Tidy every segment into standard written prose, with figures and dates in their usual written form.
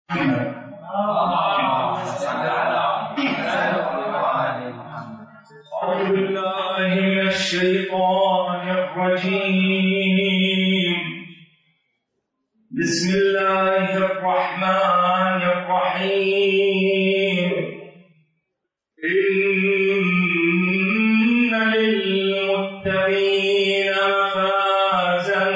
أعوذ بالله من الشيطان الرجيم. بسم الله الرحمن الرحيم. إن للمتقين مفازا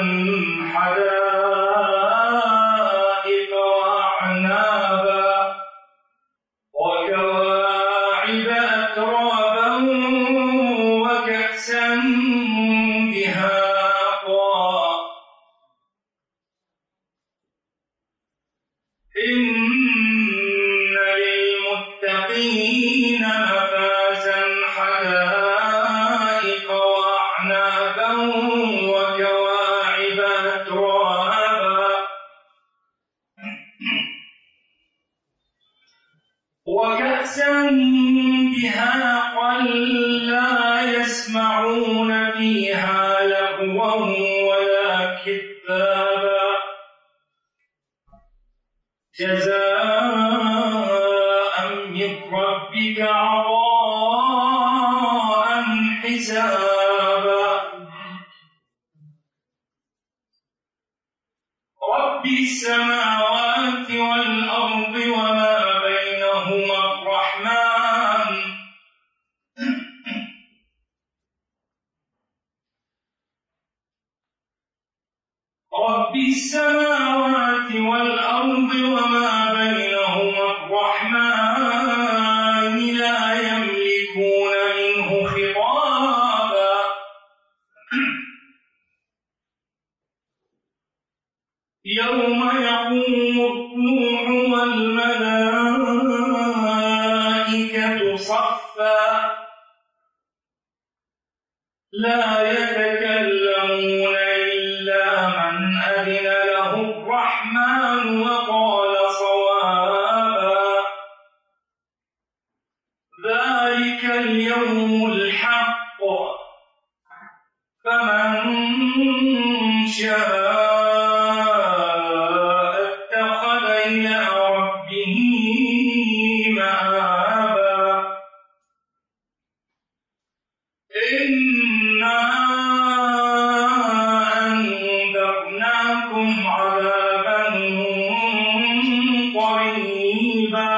حدائق وأعنابا وكواعب أترابا وكأسا دهاقا. إن للمتقين مفازا حدائق وأعنابا وكواعب أترابا وكأسا دهاقا لا يسمعون فيها لغوا ولا كذابا جزاء من ربك عطاء حسابا. رب السماوات والأرض وما بينهما الرحمن رب السماوات والأرض وما بينهما الرحمن لا يملكون منه خطابا. يوم يقوم الروح والملائكة صفا لا يتكلمون إلا من أذن له الرحمن وقال صوابا. ذلك اليوم الحق فمن شاء اتخذ إلى ربه مآبا. إنا أنذرناكم عذابا قريبا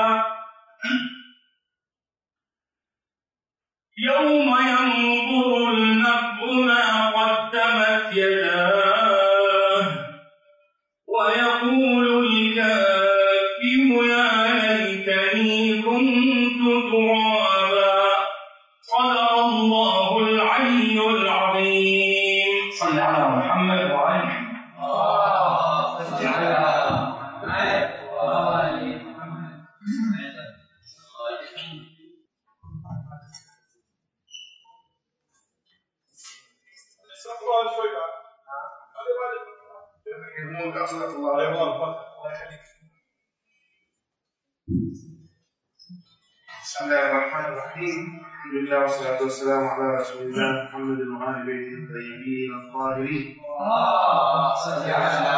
يوم ينظر المرء ما قدمت يداه ويقول الكافر يا ليتني كنت ترابا. صدق الله العلي العظيم. صل على محمد وعلى محمد. بسم الله الرحمن الرحيم. الحمد لله والصلاة والسلام على رسول الله محمد وآل بيته الطيبين الطاهرين. صل على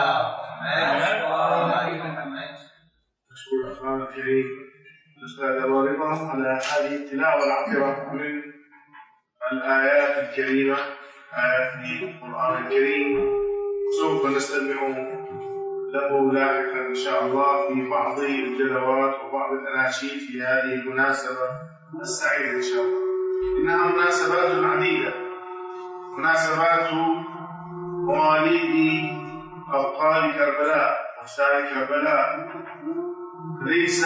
محمد. أشكر الأخوان الكريم الأستاذ أبو رضا على هذه التلاوة العطرة من الآيات الكريمة، آيات القرآن الكريم. سوف نستمع له لاحقا إن شاء الله في بعض الجلوات وبعض الأناشيد في هذه المناسبة السعيدة إن شاء الله. إنها مناسبات عديدة، مناسبات مواليد أبطال كربلاء وشاي كربلاء. ليس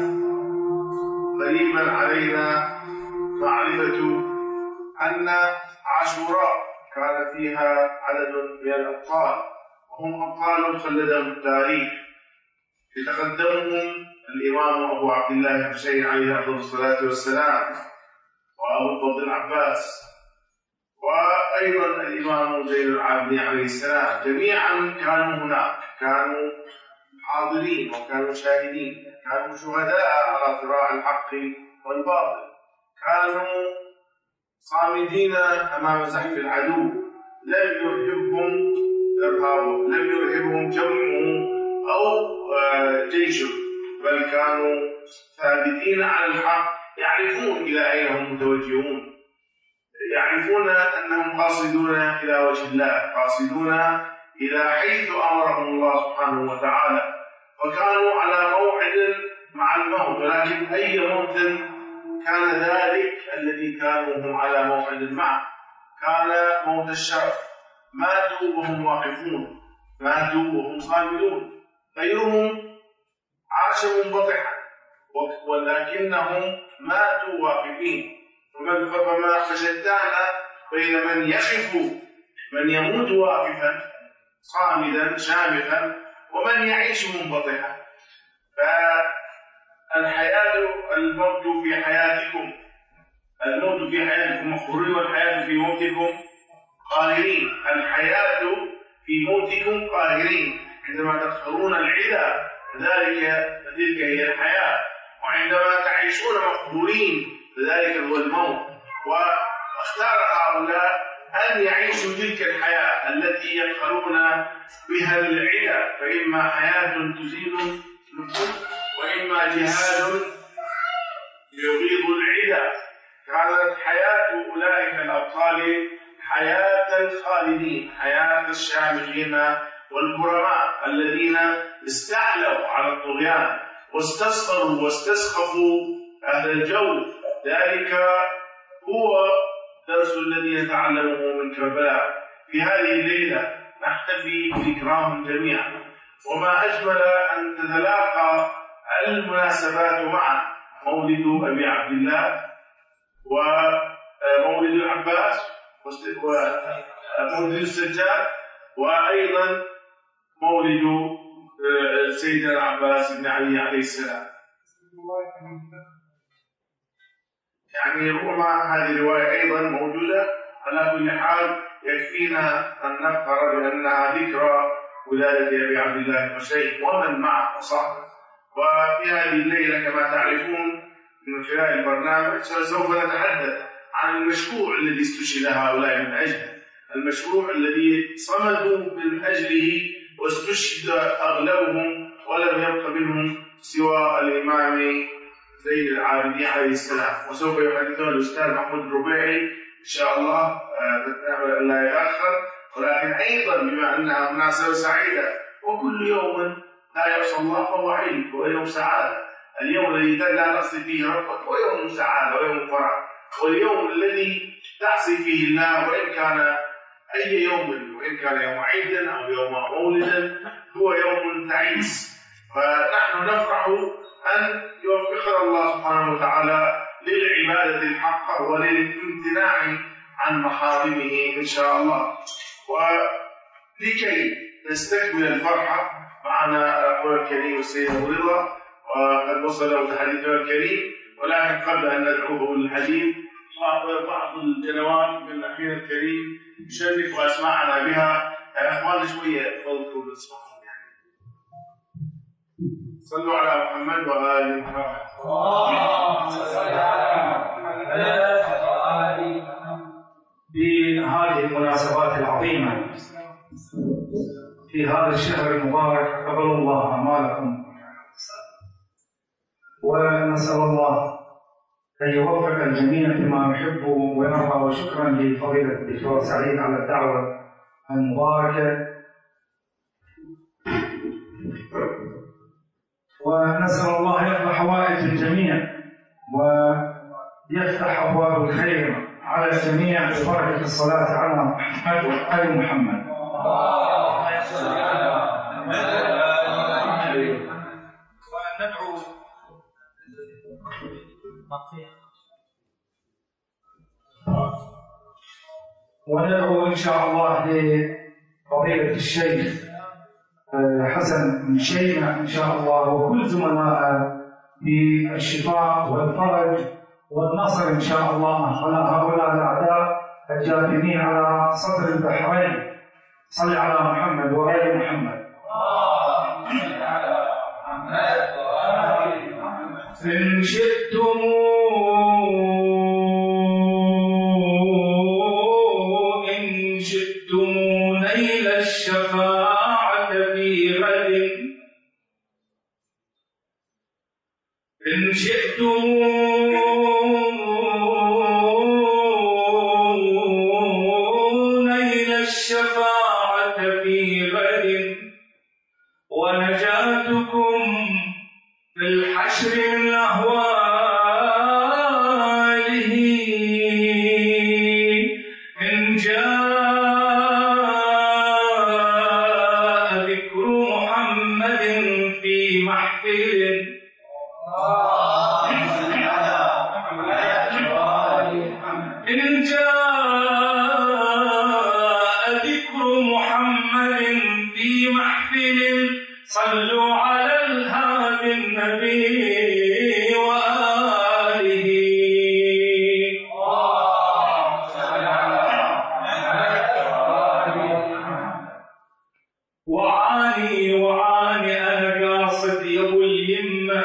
غريبا علينا معرفة أن عاشوراء كان فيها عدد من الأبطال، وهم أبطال خلدهم التاريخ. يتقدمهم الإمام أبو عبد الله الحسين عليه أفضل الصلاة والسلام، وأبو الفضل العباس، وأيضا الإمام زين العابدين عليه السلام. جميعا كانوا هناك، كانوا حاضرين وكانوا شاهدين، كانوا شهداء على صراع الحق والباطل، كانوا صامدين أمام زحف العدو. لم يرهبهم إرهابه، لم يرهبهم جمعه أو جيشه، بل كانوا ثابتين على الحق، يعرفون إلى أين هم متوجهون، يعرفون أنهم قاصدون إلى وجه الله، قاصدون إلى حيث أمرهم الله سبحانه وتعالى، وكانوا على موعد مع الموت. ولكن أي موت كان ذلك الذي كانوا هم على موعد معه؟ كان موت الشرف، ماتوا وهم واقفون، ماتوا وهم صامدون. غيرهم عاش منبطحا ولكنهم ماتوا واقفين. فما فشتان بين من يقف، من يموت واقفا صامدا شامخا، ومن يعيش منبطحا. فالحياة، الموت في حياتكم، الموت في حياتكم مخبرين، والحياة في موتكم قاهرين. الحياة في موتكم قاهرين، عندما تختارون العدا فتلك هي الحياة، وعندما تعيشون مقبولين فذلك هو الموت. واختار هؤلاء أن يعيشوا تلك الحياة التي يدخلون بها العدا، فإما حياة تزيد النفوس، وإما جهاد يغيظ العدا. كانت حياة أولئك الأبطال حياة الخالدين، حياة الشامخين والكرماء الذين استعلوا على الطغيان واستصغروا واستسخفوا أهل الجو. ذلك هو الدرس الذي نتعلمه من كربلاء. في هذه الليلة نحتفي بذكراهم جميعا، وما أجمل أن تتلاقى المناسبات معا، مولد أبي عبد الله، ومولد العباس، ومولد السجاد، وأيضا مولد سيدنا العباس بن علي عليه السلام. يعني ربما هذه الرواية أيضا موجودة. على كل حال يكفينا أن نفخر بأنها ذكرى ولادة أبي عبد الله الحسين ومن معه وصحبه. وفي هذه الليلة كما تعرفون من خلال البرنامج سوف نتحدث عن المشروع الذي استشهد هؤلاء من أجله، المشروع الذي صمدوا من أجله واستشهد أغلبهم، ولم يبق منهم سوى الإمام زين العابدين عليه السلام. وسوف يحدثنا الأستاذ محمود الربيعي إن شاء الله لا يتأخر. ولكن أيضا بما أنها مناسبة سعيدة، وكل يوم لا يعصى الله فهو عيد، هو يوم سعادة. اليوم الذي لا تعصي فيه ربك هو يوم سعادة ويوم فرح، واليوم الذي تعصي فيه الله وإن كان أي يوم، وإن كان يوم عيد أو يوم مولد، هو يوم تعيس. فنحن نفرح أن يوفقنا الله سبحانه وتعالى للعبادة الحقة وللامتناع عن محارمه إن شاء الله. ولكي نستكمل الفرحة معنا أخونا الكريم السيد أبو رضا، وقد وصل حديثنا الكريم، ولكن قبل أن ندعوه للحديث بعض الجنوات من أخينا الكريم يشرف وأسمعنا بها. يا أخوان شوية فضلكم نسمعهم. صلوا على محمد وآل محمد. بهذه المناسبات العظيمة في هذا الشهر المبارك قبل الله أعمالكم، ونسأل الله أن يوفق الجميع فيما يحب ويرضى. وشكرا لفضيلة الدكتور سعيد على الدعوة المباركة، ونسأل الله يقضي حوائج الجميع ويفتح أبواب الخير على الجميع ببركة الصلاة على محمد وآل محمد. وندعو إن شاء الله لفضيلة الشيخ حسن بن شيمة إن شاء الله وكل زملائه بالشفاء والفرج والنصر إن شاء الله على هؤلاء الأعداء الجاثمين على صدر البحرين. صل على محمد وآل محمد. إن شئتم نيل الشفاعة في غد إن شئتم نيل الشفاعة في غد ونجاتكم في الحشر من أهواله إن جاء ذكر محمد في محفل إن جاء ذكر محمد في محفل صلوا على الهادي النبي وآله وعاني أنا قاصد يا أبو اليمة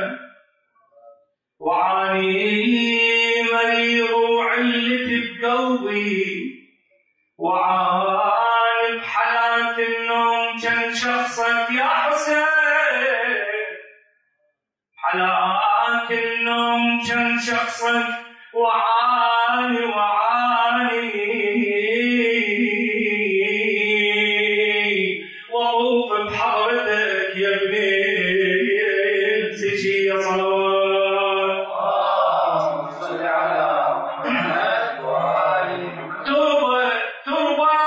وعاني مريض وعلتي بقلبي وعاني بحالات النوم كان شخصك يا حسين حالات النوم كان شخصك وعاني وأوف بحضرتك يا ابني تجي صلوات صل على محمد تربى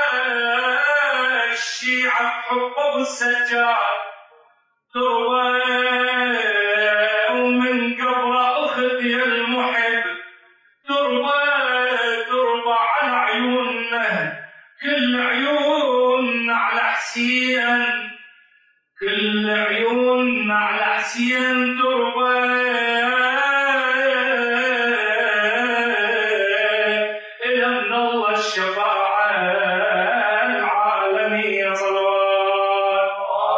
الشيعة بحب أبو السجاد تربى ومن قبره أخذ يا المحب تربى على عيوننا كل عيون على حسين كل عيون على حسين تربى إلى من الله الشفاعة العالمية صلوات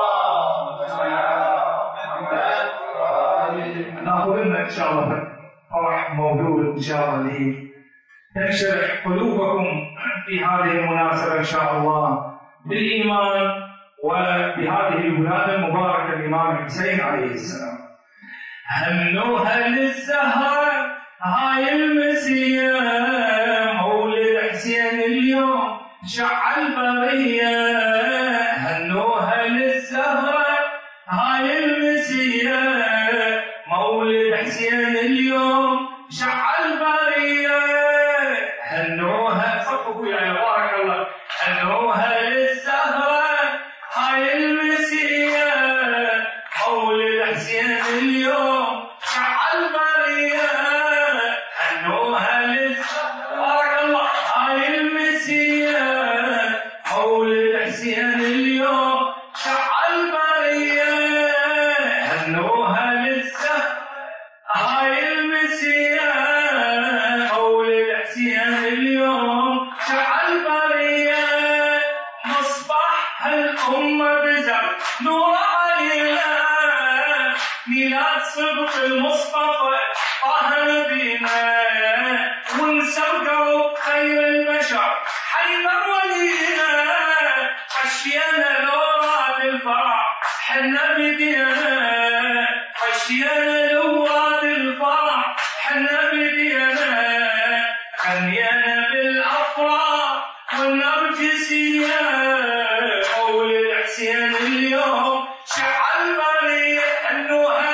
ناخذ لنا إن شاء الله فرح موجود إن شاء الله تنشرح قلوبكم في هذه المناسبة إن شاء الله بالإيمان وبهذه الولادة المباركة الإمام الحسين عليه السلام. هنوها للزهرة هاي المسية مولد حسين اليوم شعل برية هنوها للزهرة هاي المسية مولد حسين اليوم شعل برية هنوها صفقوا يا بارك الله هنوها للزهرة هاي المسية مولد حسين اليوم شعل برية هنوها للزهرة بارك الله هاي المسية مولد حسين اليوم شعل برية هنوها للزهرة هاي المسية مولد حسين اليوم شعل برية مصباح هالأمة بزر نور علينا ميلاد صدق المصطفى طه نبينا ونسرقوا خير البشر حيدر ولينا خشينا لو راد الفرح حنا بدينا خشينا لو راد الفرح حنا بدينا غنينا بالأفراح والنرجسية مولد حسين اليوم شعل برية هنوها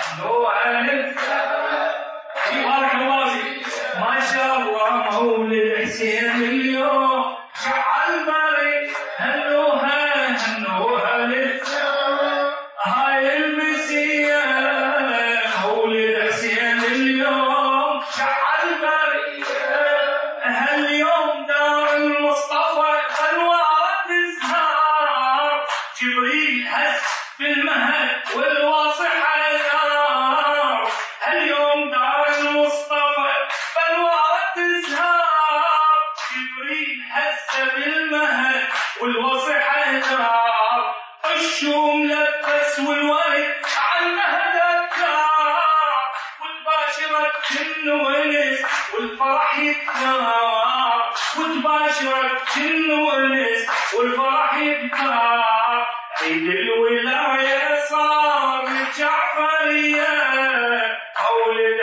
بارك الله فيك ما شاء الله مولد حسين اليوم شعل برية هنوها هاي المسية مولد حسين اليوم شعل برية هاليوم دار المصطفى أنوار تزهر جبريل هز بالمهد والواصحة نار هاليوم دار المصطفى أنوار تزهر جبريل هز بالمهد والواصحة نار الشوم لبس والورد عنها ذكار والباشرة تنونس والفرح يكثر وتباشرت تنونس والفرح يكثر عيد الولاية صار جعفرية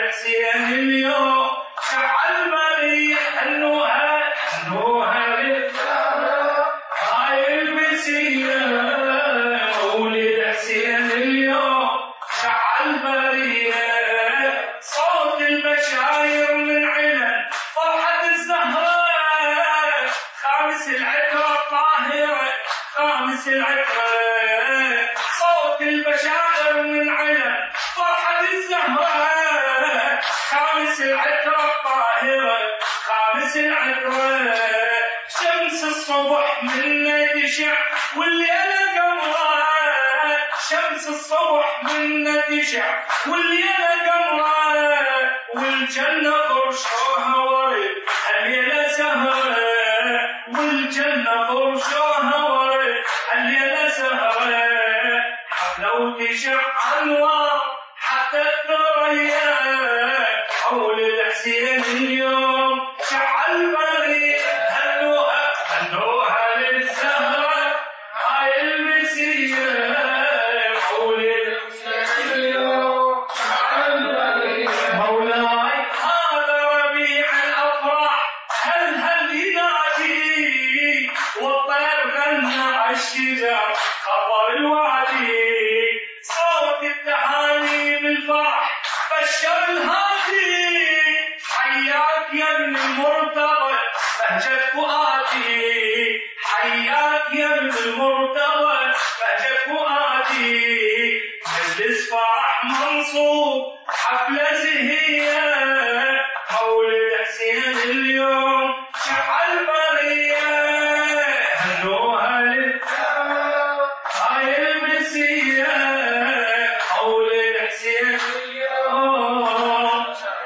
الحسين اليوم شعل بريح هنوها للثغرة هاي المسية مولد حسين اليوم شعل بريح صوت البشاير من علن فرحة الزهراء خامس العترة الطاهرة خامس العترة صوت البشاير من علن فرحة الزهراء خامس العترة الطاهرة خامس العترة شمس الصبح منا تشع والليلة قمرة شمس الصبح منا تشع والليلة قمرة والجنة فرشوها ورد الليلة سهرة والجنة فرشوها ورد الليلة سهرة لو تشع أنوار حتى الثريا حول الحسين اليوم شعل بريء هنوها للزهرة هاي المسية حول الحسين اليوم شعل بريء مولاي هذا ربيع الأفراح هل ينادي والطير غنى عالشجر خبر الوادي صوت التهاني بالفرح بشر الهادي حياك يا ابن المرتضى بهجة فؤادي حياك يا ابن المرتضى بهجة فؤادي مجلس فرح منصوب حفلة زهية حول الحسين اليوم شعل برية هنوها للثغرة هاي المسية حول الحسين اليوم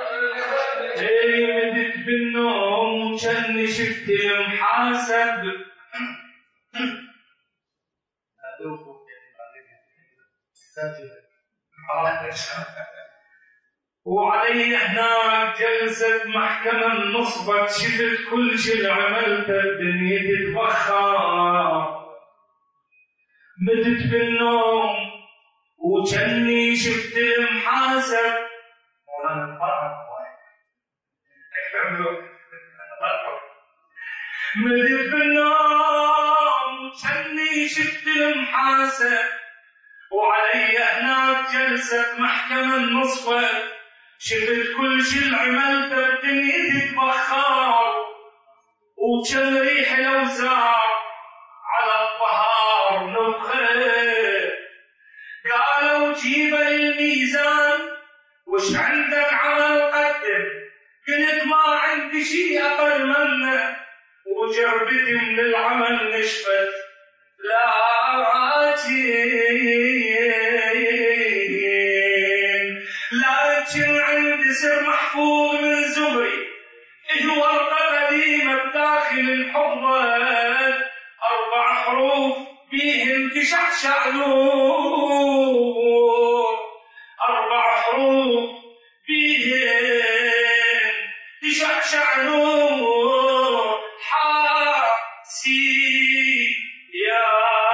مدت بالنوم وجني شفت محاسب وعلي هناك جلسة محكمة نصبت شفت كل شي عملته الدنيا تتبخر مدت بالنوم وجني شفت محاسب مولانا الفرح مدت بالنوم وجني شفت المحاسب وعلي هناك جلسة محكمة نصبت شفت كل شي عملته الدنيا تتبخر وكم ريح الأوزار على الظهر نبخر قالوا جيب الميزان وش عندك عمل قدم قلت ما عندي شي أقل منه وجربتي من العمل نشفت لكن عندي سر محفوظ من زمري هو ورقة قديمة بداخل الحفظة 4 حروف بيهم تشعشع نور 4 حروف بيهم تشعشع نور حاسين يا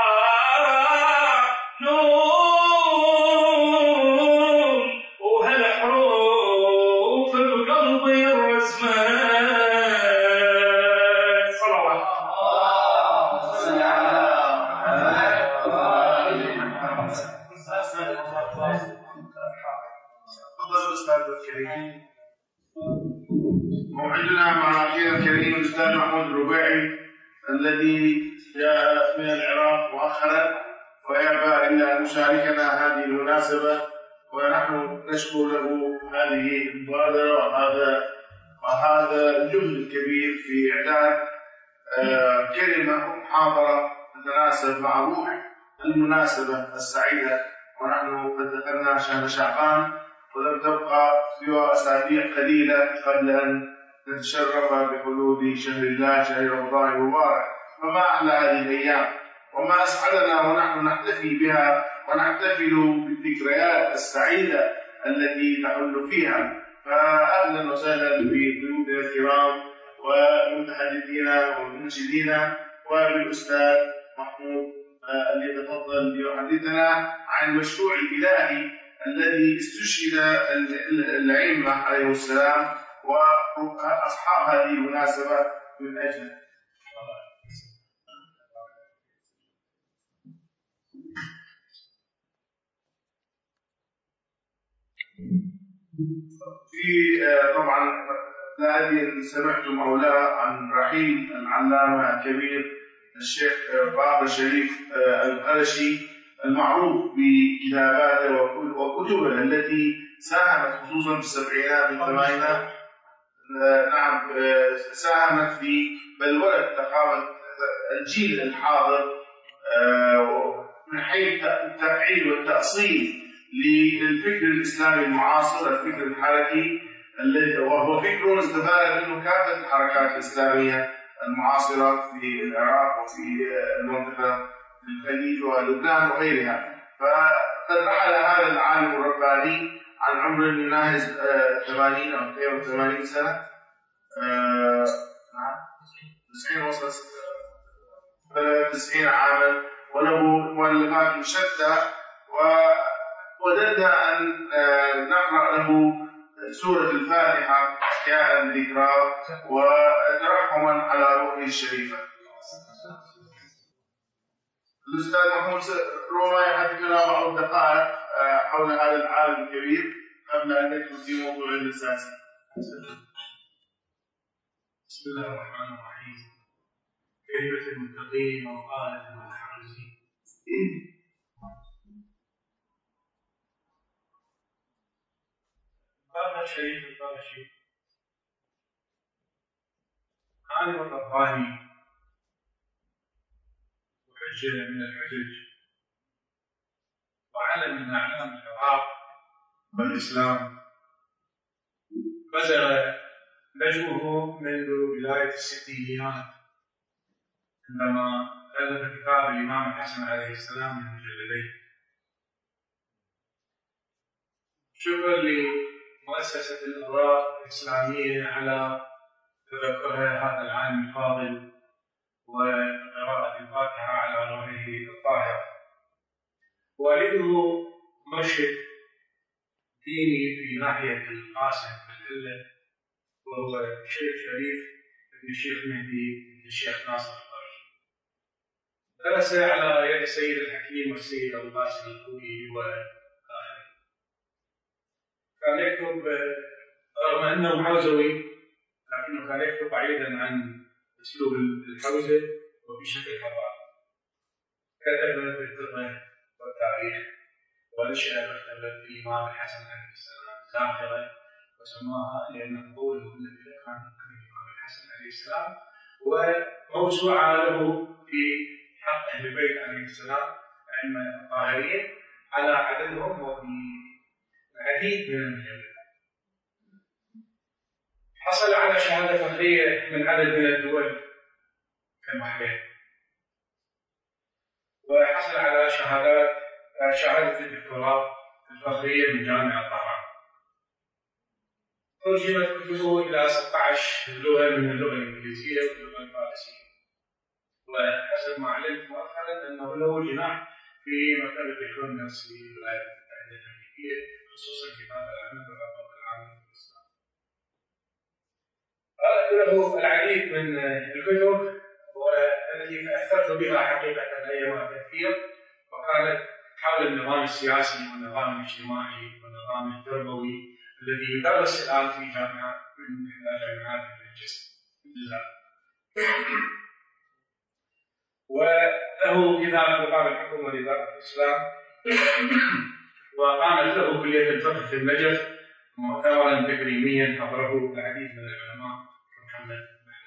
نور وهالحروف بقلبي الرسمات صلوات تفضل الاستاذ الكريم. موعدنا مع اخينا الكريم الاستاذ محمود الربيعي الذي جاء من العراق مؤخرا ويأبى الا ان يشاركنا هذه المناسبه، ونحن نشكر له هذه المبادره وهذا الجهد الكبير في اعداد كلمه محاضره تتناسب مع روح المناسبه السعيده. ونحن قد دخلنا شهر شعبان ولم تبقى سوى أسابيع قليلة قبل أن نتشرف بحلول شهر الله شهر رمضان المبارك، فما أحلى هذه الأيام وما أسعدنا ونحن نحتفي بها ونحتفل بالذكريات السعيدة التي تحل فيها. فأهلا وسهلا بضيوفنا الكرام ومتحدثينا ومنشدينا وبالأستاذ محمود اللي يتفضل ليحدثنا عن المشروع الإلهي الذي استشهد الأئمة عليه السلام وأصحاب هذه المناسبة من أجله. في طبعا لا أدري إن سمعتم أو لا عن رحيل العلامة الكبير الشيخ باقر الشريف القرشي المعروف بكتاباته وكتبه التي ساهمت خصوصا في السبعينات والثمانينات. نعم، ساهمت في بلورة ثقافة الجيل الحاضر من حيث التفعيل والتأصيل للفكر الإسلامي المعاصر، الفكر الحركي الذي وهو فكر استفاد منه كافة الحركات الإسلامية المعاصرة في العراق وفي المنطقة الخليج ولبنان وغيرها. فقد رحل هذا العالم الرباني عن عمر يناهز 80 أو 82 سنة، 90 وصل 93 عاما، وله مؤلفات شتى. ووددنا أن نقرأ له سورة الفاتحة إحياء ذكرى وترحما على روحه الشريفة. الأستاذ محمود ربما يحدثنا بعض الدقائق حول هذا العالم الكبير قبل أن ندخل في موضوع الأساسي. بسم الله الرحمن الرحيم. كلمة المتقين وقالة المتحرزين. باقر الشريف القرشي عالم رباني وحجة من الحجج وعلم من أعلام العراق والإسلام. بدأ نجمه منذ بداية الستينيات عندما ألف كتاب الإمام الحسن عليه السلام من مجلدين. شكرا لمؤسسة الأوراق الإسلامية على تذكرها هذا العالم الفاضل وقراءة الفاتحة على روحه الطاهر. والده مرشد ديني في ناحية القاسم والحلة، وهو الشيخ شريف بن الشيخ مهدي بن الشيخ ناصر القرشي. درس على يد السيد الحكيم والسيد أبو القاسم الخوئي وآخرين. كان يكتب رغم أنه حوزوي لكنه كان يكتب بعيدا عن أسلوب الحوزة وبشكل حضاري. كتب في الفقه والتاريخ، ونشأ مكتبة الإمام الحسن عليه السلام زاخرة، وسماها لأن قوله الذي كان الإمام الحسن عليه السلام، وموسوعة له في حق أهل البيت عليه السلام أئمة الطاهرين على عددهم وفي العديد من المجلدات. حصل على شهادة فخرية من عدد من الدول كالبحرين، وحصل على شهادة الدكتوراه الفخرية من جامعة طهران. ترجمت كتبه إلى 16 لغة من اللغة الإنجليزية واللغة الفارسية. وحسب ما علمت مؤخرا أنه له جناح في مكتبة الكونغرس في الولايات المتحدة الأمريكية، خصوصا كتاب العلم والعقد العام في الإسلام. قرأت له العديد من الكتب والتي تأثرت بها حقيقة أيما تأثير، وكانت حول النظام السياسي والنظام الاجتماعي والنظام التربوي الذي يدرس الآن في جامعة من إحدى جامعات الجزائر. وله كتاب نظام الحكم وإدارة الإسلام، وقامت له كلية الفقه في النجف مؤتمرا تكريميا حضره العديد من العلماء كمحمد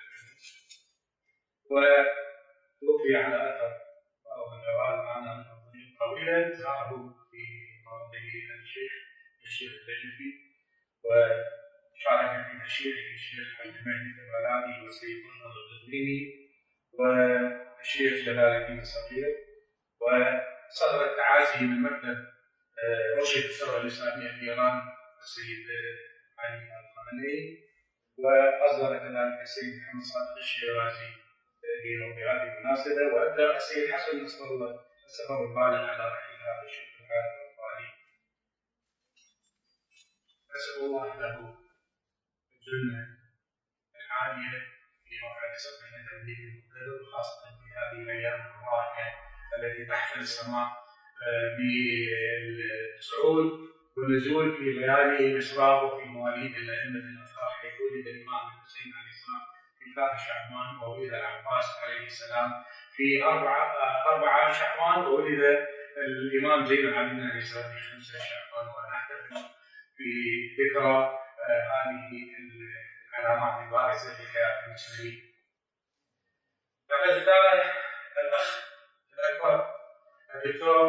وتوفي على أثر وجوال عام طويلا زاره في مرضه الشيخ النجفي، وشارك في تشريح الشيخ حج مهدي البلادي والسيد مرتضى الغزويني والشيخ جلال الدين الصغير. وصدر التعازي من مكتب مرشد الثورة الإسلامية في إيران السيد علي الخامنئي، وأصدر كذلك السيد محمد صادق الشيرازي دينه بهذه المناسبة، وأبدأ السيد حسن نصر الله السفر البالغ على رحيل هذا الشيخ العالم الرباني. أسأل الله له الجنة العالية في موعد سبعين تمليك المقدر، وخاصة في هذه الأيام المباركة التي تحفل السماء بالصعود والنزول في ليالي الإسراء وفي مواليد الأئمة الأطهار، حيث ولد الإمام الحسين عليه السلام في 3 شعبان، وولد العباس عليه السلام في 4 شعبان، وولد الإمام زين العابدين عليه السلام في 5 شعبان. ونحتفل في ذكرى هذه العلامات البارزة لحياة المسلمين. لقد اختار الأخ الأكبر الدكتور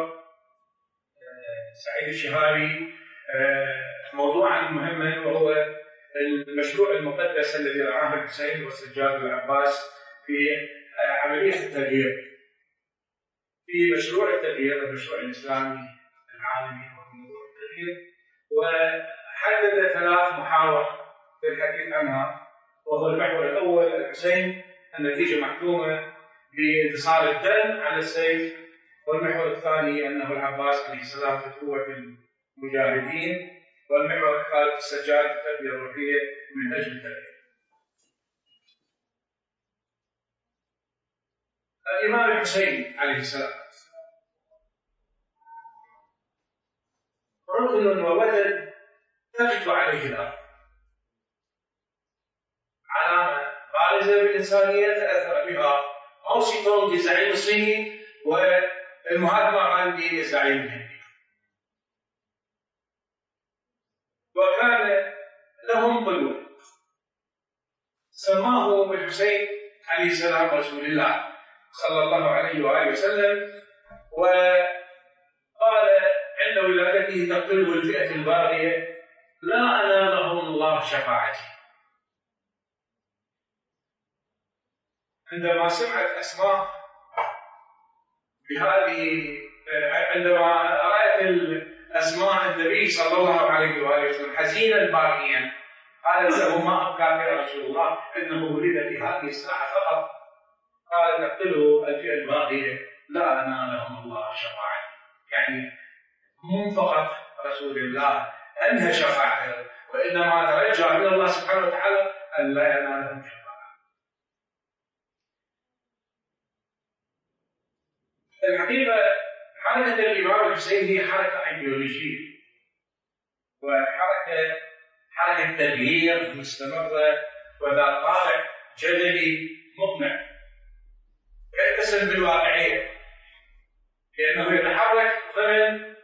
سعيد الشهابي موضوعا مهما، وهو المشروع المقدس الذي رعاه الحسين والسجاد والعباس في عملية التغيير، في مشروع التغيير، المشروع الإسلامي العالمي وهو موضوع التغيير. وحدد 3 محاور في الحديث عنها، وهو المحور الأول الحسين النتيجة محكومة بانتصار الدم على السيف، والمحور الثاني أنه العباس عليه السلام قوة المجاهدين، والمحور الثالث السجاد التربية الروحية من أجل التغيير. الإمام الحسين عليه السلام ركن ووتد تغشو عليه الأرض، علامة بارزة بالإنسانية تأثر بها ماو سي تونغ الزعيم الصيني والمهاتما غاندي الزعيم الهندي، وكان لهم قدوة. سماه الحسين عليه السلام رسول الله صلى الله عليه وآله وسلم، وقال عند ولادته تقتله الفئة الباغية لا أنالهم الله شفاعتي. عندما سمعت أسماء بهذه، عندما رأت الأسماء النبي صلى الله عليه وآله وسلم حزينا باكيا، قالت له ما أبكاك يا رسول الله، إنه ولد في هذه الساعة فقط. قال تقتله الفئة الباغية لا أنالهم الله شفاعتي، يعني مو فقط رسول الله أنهى شفاعته، وإنما ترجى من الله سبحانه وتعالى أن لا ينالهم شفاعة. الحقيقة حركة الإمام الحسين هي حركة أيديولوجية، حركة تغيير مستمرة وذات طابع جدلي مقنع، يتسم بالواقعية، لأنه يتحرك ضمن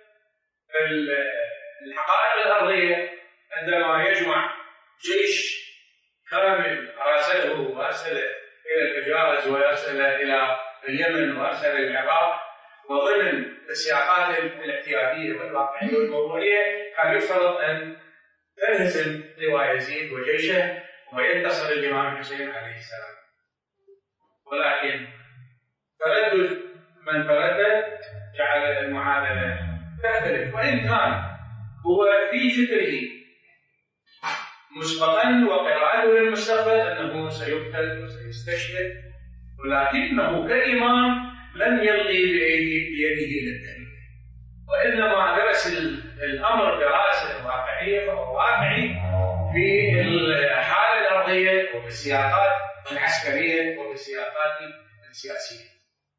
الحقائق الأرضية. عندما يجمع جيش كامل راسله وأرسله إلى الحجاز ويرسله إلى اليمن وأرسله إلى العراق، وضمن السياقات الاعتيادية والواقعية والموضوعية، كان يفترض أن تنهزم لواء يزيد وجيشه وينتصر الإمام الحسين عليه السلام. ولكن تردد من تردد جعل المعادلة تختلف، وإن كان هو في فكره مسبقا وقراءته للمستقبل أنه سيقتل وسيستشهد، ولكنه كإمام لم يلغي بيده للتاريخ، وإنما درس الأمر دراسة واقعية، فهو واقعي في الحالة الأرضية وفي السياقات العسكرية وفي السياقات السياسية.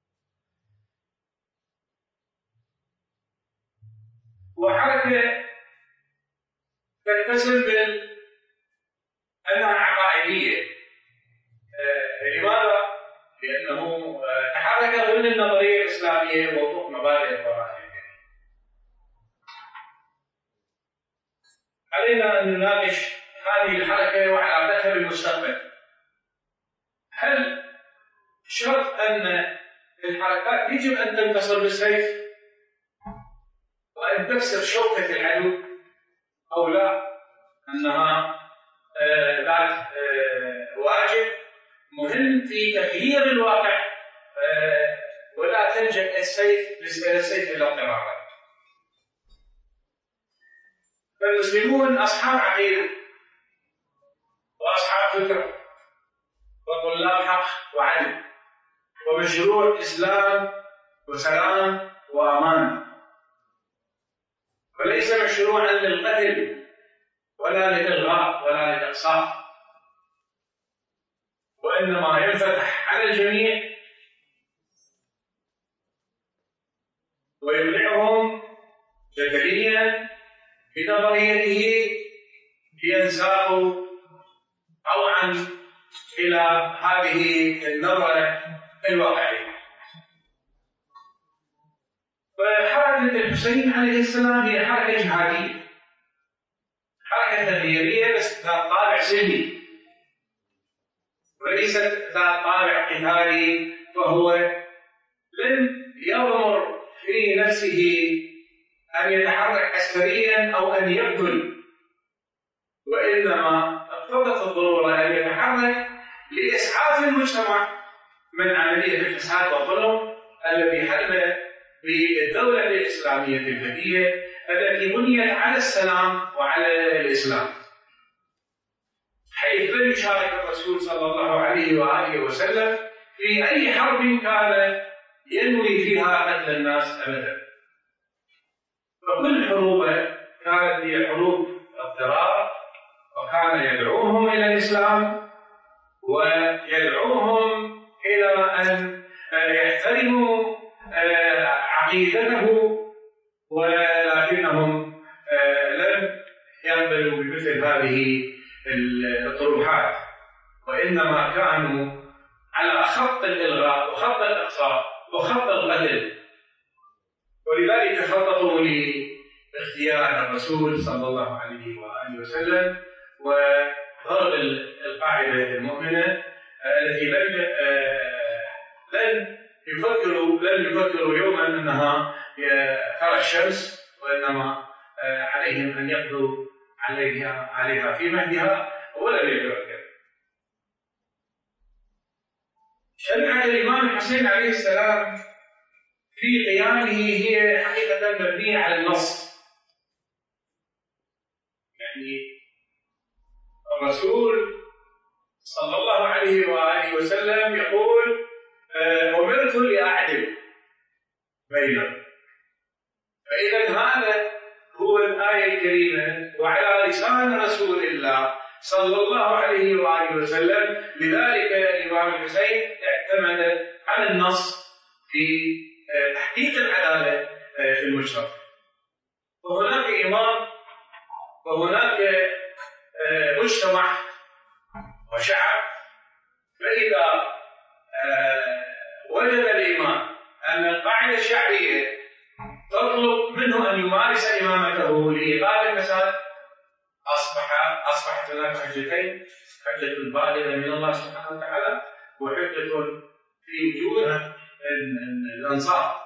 وحركة تتسم بأنها عقائدية. لماذا؟ لأنه تحرك ضمن النظرية الإسلامية ووفق مبادئ القرآن الكريم. علينا أن نناقش هذه الحركة وعلاقتها بالمستقبل. هل شرط أن الحركات يجب أن تنتصر بالسيف وأن تكسر شوكة العدو، أو لا، أنها ذات واجب مهم في تغيير الواقع ولا تلجأ السيف إلى القرارات؟ فالمسلمون أصحاب عقيدة وأصحاب فكر وطلاب حق وعدل ومشروع إسلام وسلام وأمان، وليس مشروعا للقتل ولا للإلغاء ولا للإقصاء، وإنما ينفتح على الجميع ويمنعهم جدليا بنظريته لينساقوا طوعا إلى هذه النظرة الواقعية. فحركة الحسين عليه السلام هي حركة جهادية، حركة تغييرية، بس ذات طابع سلمي وليست ذات طابع قتالي، فهو لم يضمر في نفسه أن يتحرك عسكريا أو أن يقتل، وإنما اقتضت الضرورة أن يتحرك لإسعاف المجتمع من عملية الفساد والظلم الذي حل بالدولة الإسلامية الفتية التي بنيت على السلام وعلى الإسلام، حيث لم يشارك الرسول صلى الله عليه وآله وسلم في أي حرب كان ينوي فيها قتل الناس أبدا. فكل حروبه كانت هي حروب اضطرار، وكان يدعوهم إلى الإسلام ويدعوهم إلى أن يحترموا عقيدته، ولكنهم لم يقبلوا بمثل هذه الطروحات، وإنما كانوا على خط الإلغاء وخط الإقصاء وخط القتل، ولذلك خططوا لاختيار الرسول صلى الله عليه وآله وسلم وضرب القاعدة المؤمنة التي لن يفكروا يوما أنها ترى الشمس، وإنما عليهم أن يقضوا عليها في مهدها، ولم يفعلوا كذا. شريعة الإمام الحسين عليه السلام في قيامه هي حقيقة مبنية على النص، يعني الرسول صلى الله عليه وآله وسلم يقول: أمرت لأعدل بينهم. فإذا هذا هو الآية الكريمة وعلى لسان رسول الله صلى الله عليه وآله وسلم. لذلك الإمام الحسين اعتمد على النص في تحقيق العدالة في المجتمع. وهناك إمام وهناك مجتمع وشعب، فإذا وجد الإمام أن القاعدة الشعبية تطلب منه أن يمارس إمامته لإيقاف الفساد، أصبحت هناك حجتين: حجة بالغة من الله سبحانه وتعالى، وحجة في وجود الأنصار.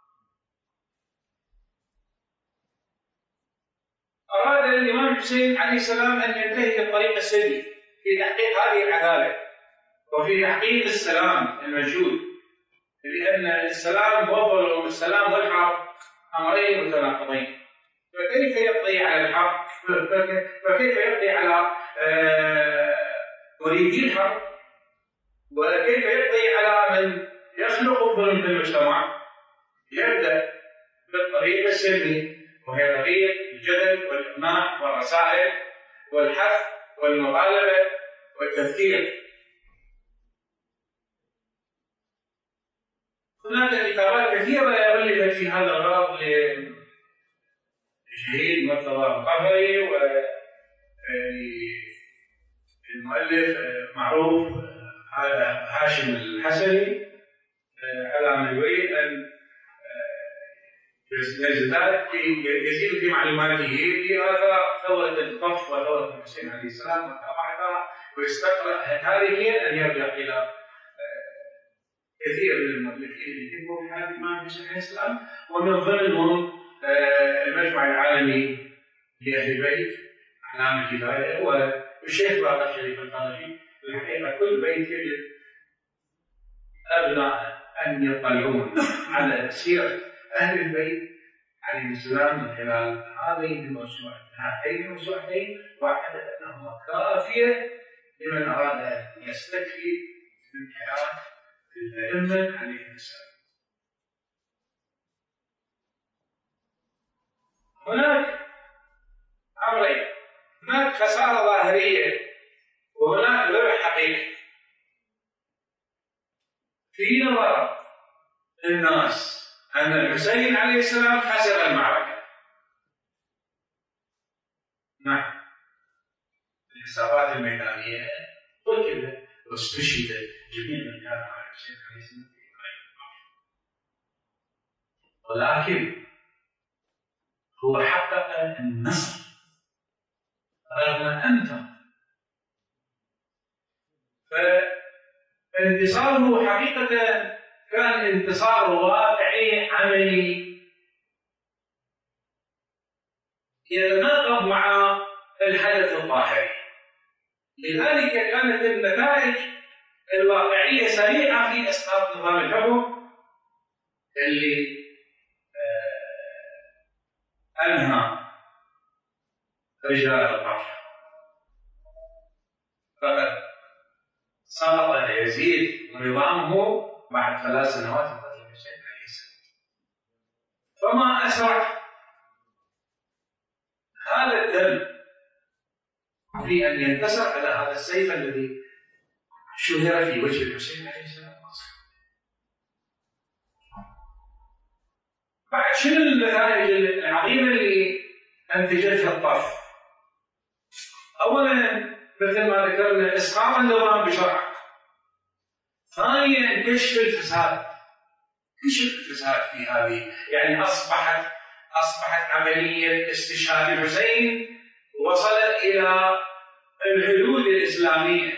أراد الإمام الحسين عليه السلام أن ينتهي بالطريق السلمي في تحقيق هذه العدالة وفي تحقيق السلام الموجود، لأن السلام والظلم والسلام والحرب أمرين متناقضين، فكيف يقضي على الحرب؟ فكيف يقضي على مريدي الحرب؟ وكيف يقضي على من يخلق الظلم في المجتمع؟ يبدأ بالطريق السلمي، وهي طريق الجدل والإقناع والرسائل والحث والمطالبة والتذكير. هناك كتابات كثيرة ألفت في هذا الغرض للشهيد مرتضى القهري وللمؤلف معروف هاشم الحسني، على من يريد أن يزيد في معلوماته في هذا ثورة القف وثورة الحسين عليه السلام وتابعها، ويستقرأ تاريخيا أن يرجع إلى كثير من المؤلفين اللي كتبوا في حياة الإمام الحسين عليه السلام، ومن ضمنهم المجمع العالمي لأهل البيت أعلام الهداية والشيخ باقر شريف القرشي. الحقيقة كل بيت يجب أبناء أن يطلعون على سيرة أهل البيت عليه السلام من خلال هاتين الموسوعتين، واعتقد أنهما كافية لمن أراد أن يستكفي من حياة الأئمة عليهم السلام. هناك أمرين: هناك خسارة ظاهرية وهناك ذبح حقيقي. في نظر الناس أن الحسين عليه السلام خسر المعركة. نعم، الحسابات الميدانية وكذا، واستشهد جميع من كان مع الحسين عليه السلام في ولكن هو حقق النصر رغم أنفه. فانتصاره حقيقة كان انتصار واقعي عملي يتناقض مع الحدث الظاهري. لذلك كانت النتائج الواقعية سريعة في إسقاط نظام الحكم اللي أنهى رجال الطرف. فقد سقط يزيد ونظامه بعد 3 سنوات من قتل الحسين عليه السلام. فما أسرع هذا الدم في أن ينتصر على هذا السيف الذي شهر في وجه الحسين عليه السلام. بعد شنو النتائج العظيمة اللي أنتجتها الطرف؟ أولا مثل ما ذكرنا إسقاط النظام بسرعة. ثانيا كشف الفساد. في هذه يعني أصبحت عملية استشهاد الحسين وصلت إلى الحدود الإسلامية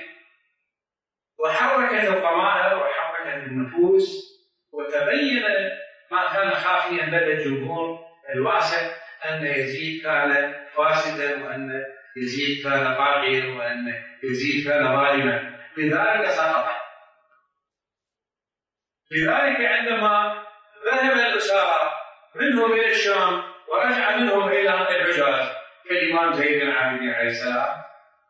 وحركت الضمائر وحركت النفوس، وتبين ما كان خافيا لدى الجمهور الواسع أن يزيد كان فاسدا وأن يزيد كان طاغيا وأن يزيد كان ظالما. لذلك سقط. لذلك عندما ذهب الأسارى منهم إلى الشام ورجع منهم إلى الحجاز كالإمام زين العابدين عليه السلام،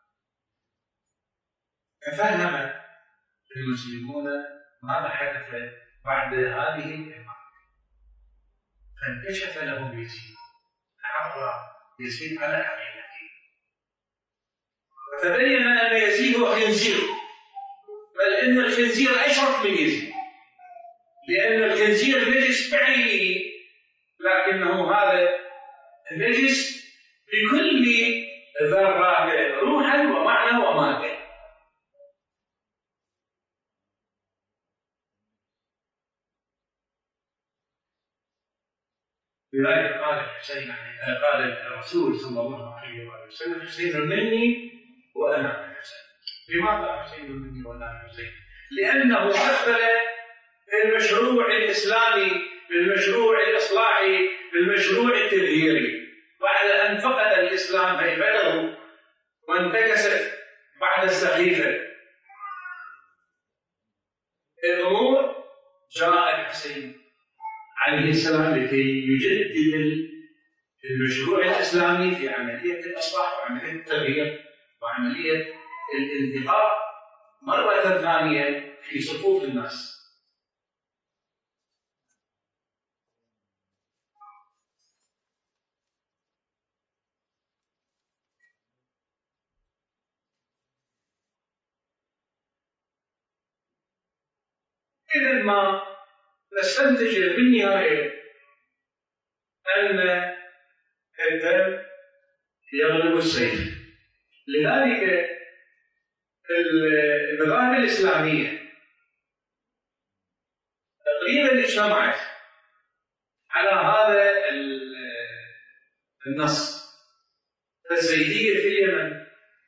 تفهم المسلمون ماذا حدث بعد هذه الإمامة، فانكشف لهم يزيد، عرف يزيد على حقيقته، وتبين أن يزيد هو خنزير، بل إن الخنزير أشرف من يزيد، لأن الخنزير نجس بعينه، لكنه هذا النجس بكل ذرة روحا ومعنى ومادة. لذلك قال الرسول صلى الله عليه وسلم: حسين مني وأنا من الحسين. لماذا حسين مني وأنا من الحسين؟ لأنه مثل المشروع الإسلامي بالمشروع الإصلاحي بالمشروع التغييري. بعد أن فقد الإسلام هيبته وانتكست بعد السخيفة الأمور، جاء الحسين عليه السلام لكي يجدد المشروع الإسلامي في عملية الإصلاح وعملية التغيير وعملية الانتقاء مرة ثانية في صفوف الناس. إذن ما نستنتج بالنهاية أن الدم يغلب السيف. لذلك المذاهب الإسلامية تقريبا اجتمعت على هذا النص. الزيدية في اليمن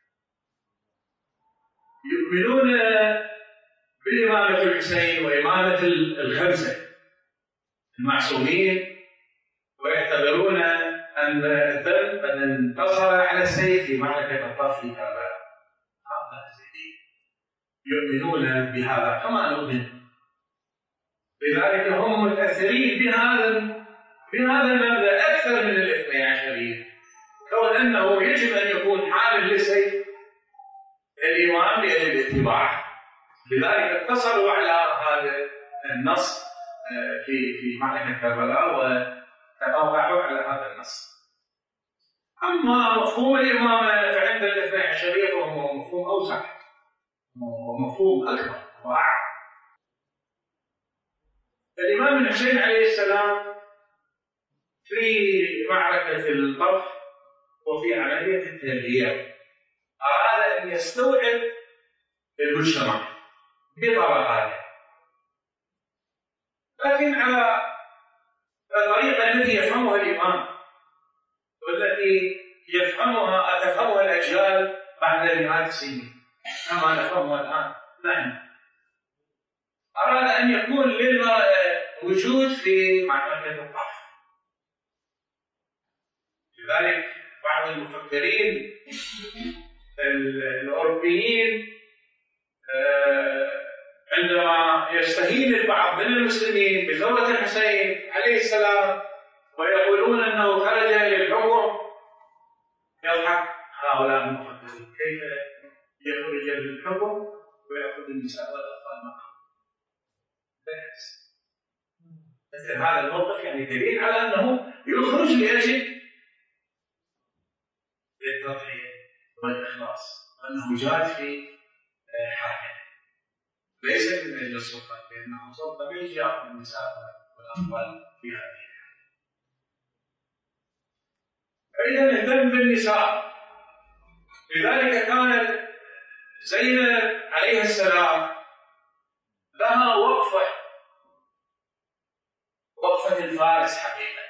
يؤمنون بإمامة الحسين وإمامة الخمسة المعصومين، ويعتبرون أن الدم قد انتصر على السيف في معركة الطف في كربلاء. هؤلاء الزيدية يؤمنون بهذا كما نؤمن. لذلك هم متأثرين بهذا المبدأ أكثر من الاثني عشرية، كون أنه يجب أن يكون حامل للسيف الإمام للاتباع. لذلك اتصلوا على هذا النص في معركة كربلاء وتوقعوا على هذا النص. أما مفهوم الإمامة فعند مفهوم أوسع ومفهوم أكبر وأعمق. الإمام الحسين عليه السلام في معركة الطرف وفي عملية التغيير أراد أن يستوعب المجتمع بطبقاته، لكن على الطريقة التي يفهمها الإمام والتي تفهمها الأجيال بعد مئات السنين كما نفهمها الآن نحن. أراد أن يكون للمرأة وجود في معركة الطرف. لذلك بعض المفكرين الأوروبيين عندما يستهين البعض من المسلمين بثورة الحسين عليه السلام ويقولون أنه خرج للحكم، يضحك هؤلاء المفكرين كيف يخرج للحكم ويأخذ النساء والأطفال معه. مثل هذا الموقف يعني دليل على أنه يخرج لأجل التضحية والإخلاص، وأنه جاد في حركة ليس من أجل السلطة، لأنه سلطة بيجي يأخذ النساء والأطفال في هذه الحالة. فإذا اهتم بالنساء. لذلك كانت زينب عليه السلام لها وقفة الفارس حقيقة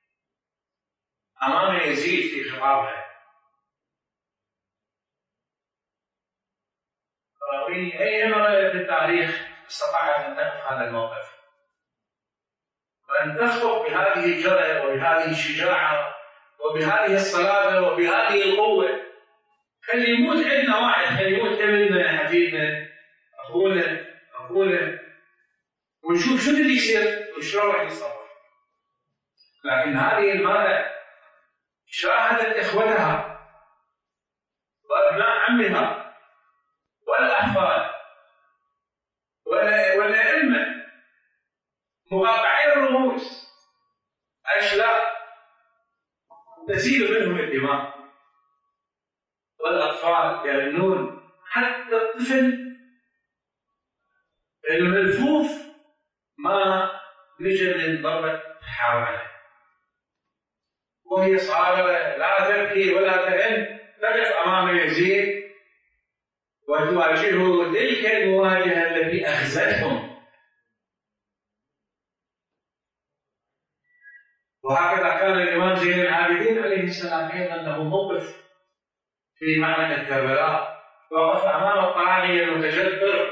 أمام يزيد في خطابها. أي امرأة في التاريخ استطاعت أن تقف هذا الموقف وأن تخطب بهذه الجرأة وبهذه الشجاعة وبهذه الصلابة وبهذه القوة. خلي يموت عندنا واحد، خلي يموت ابننا حبيبنا أخونا ونشوف شو اللي يصير وشلون راح يتصرف. لكن هذه المرأة شاهدت إخوتها وأبناء عمها والأحفاد والأئمة مقاطعين الرؤوس أشلاء تسيل منهم الدماء، والأطفال يرنون، حتى الطفل الملفوف ما نجى من ضربة حاولة وهي صاغرة لا تبكي ولا تئن، تقف أمام يزيد وتواجهه تلك المواجهة التي أخزتهم. وهكذا كان الإمام زين العابدين عليه السلام أيضا له موقف في معركة كربلاء، وقف أمام الطاغية المتجبر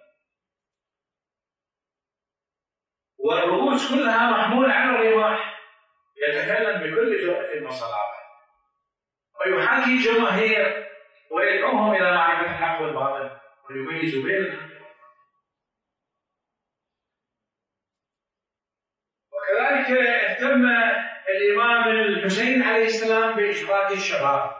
والرؤوس كلها محمولة على الرماح، يتكلم بكل جرأة وصلابة ويحاكي الجماهير ويدعوهم إلى معرفة الحق والباطل ويميز بين الحق والباطل. وكذلك اهتم الإمام الحسين عليه السلام بإشراك الشباب،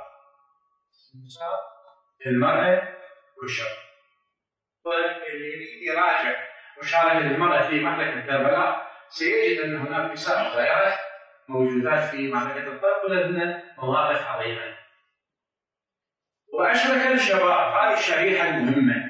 المرأة والشباب. واللي يريد يراجع مشاركة المرأة في معركة كربلاء سيجد أن هناك نساء صغيرات موجودات في معركة الطرف ولدن مواقف عظيمة. وأشرك الشباب، هذه الشريحة المهمة.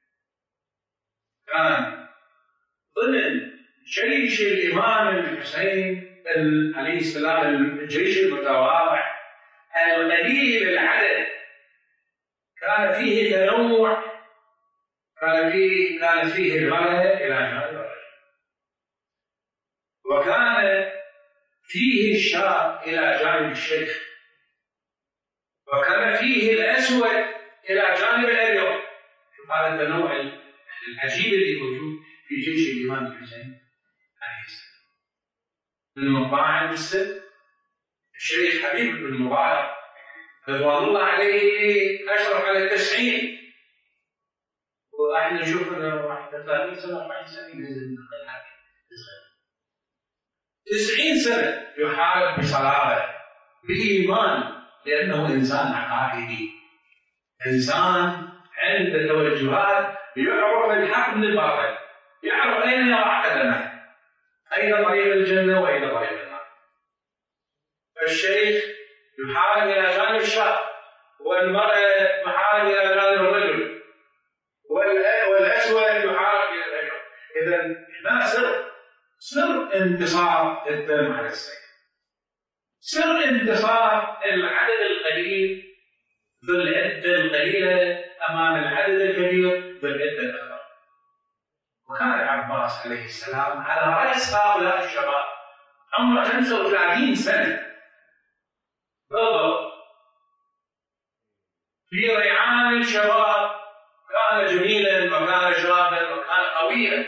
كان ضمن جيش الإمام الحسين عليه السلام الجيش المتواضع القليل العدد، كان فيه تنوع، كانت فيه المرأة إلى جانب الرجل، وكان فيه الشاب إلى جانب الشيخ، وكان فيه الأسود إلى جانب الأبيض. شوف هذا التنوع العجيب اللي موجود في جيش الإمام الحسين عليه السلام. من مطاعم بالسن الشيخ حبيب بن مبارك رضوان الله عليه أشرف على 90، واحنا نشوف انه واحد 30 سنه 40 سنه ينزل 90 سنه يحارب بصلابه بإيمان، لأنه إنسان عقائدي، إنسان عنده توجهات، يعرف الحق من الباطل، يعرف أين يضع قدمه، أين طريق الجنة وأين طريق النار. فالشيخ يحارب إلى جانب الشاب، والمرأة محارب إلى جانب الرجل. انتصار الدم على السيف. سر انتصار العدد القليل ذو العدة القليلة أمام العدد الكبير ذو العدة الأكبر. وكان العباس عليه السلام على رأس هؤلاء الشباب عمره 35 سنة بالضبط في ريعان الشباب. كان جميلا وكان شابا وكان قويا،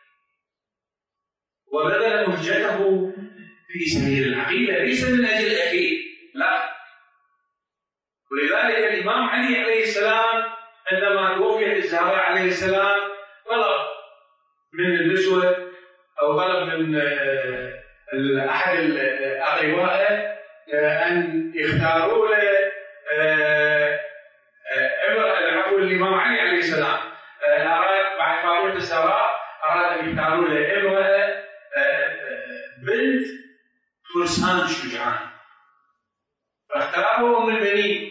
وبذل مهجته في سبيل العقيدة ليس من أجل أخيه، لا. ولذلك الإمام علي عليه السلام عندما توفيت الزهراء عليه السلام طلب من النسوة أو طلب من أحد الأقرباء أن يختاروا له العفو. الإمام علي عليه السلام أراد بعد فاطمة الزهراء أراد أن يختاروا له امرأة بنت فرسان شجعان، فاختاروا أم البنين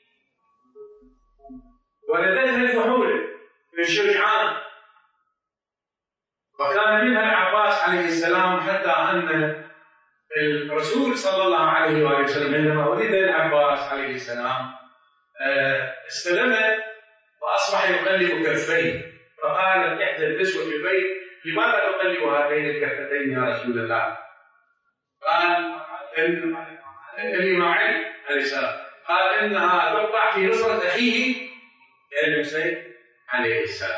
ولدتها الفحول من شجعان، وكان منها العباس عليه السلام، حتى أن الرسول صلى الله عليه وآله وسلم عندما ولد العباس عليه السلام استلمه وأصبح يقلب كفيه، فقالت إحدى النسوة في البيت: لماذا تقلب هاتين الكفتين يا رسول الله؟ قال الإمام علي عليه السلام قال إنها تقطع في نصرة أخيه الحسين عليه السلام.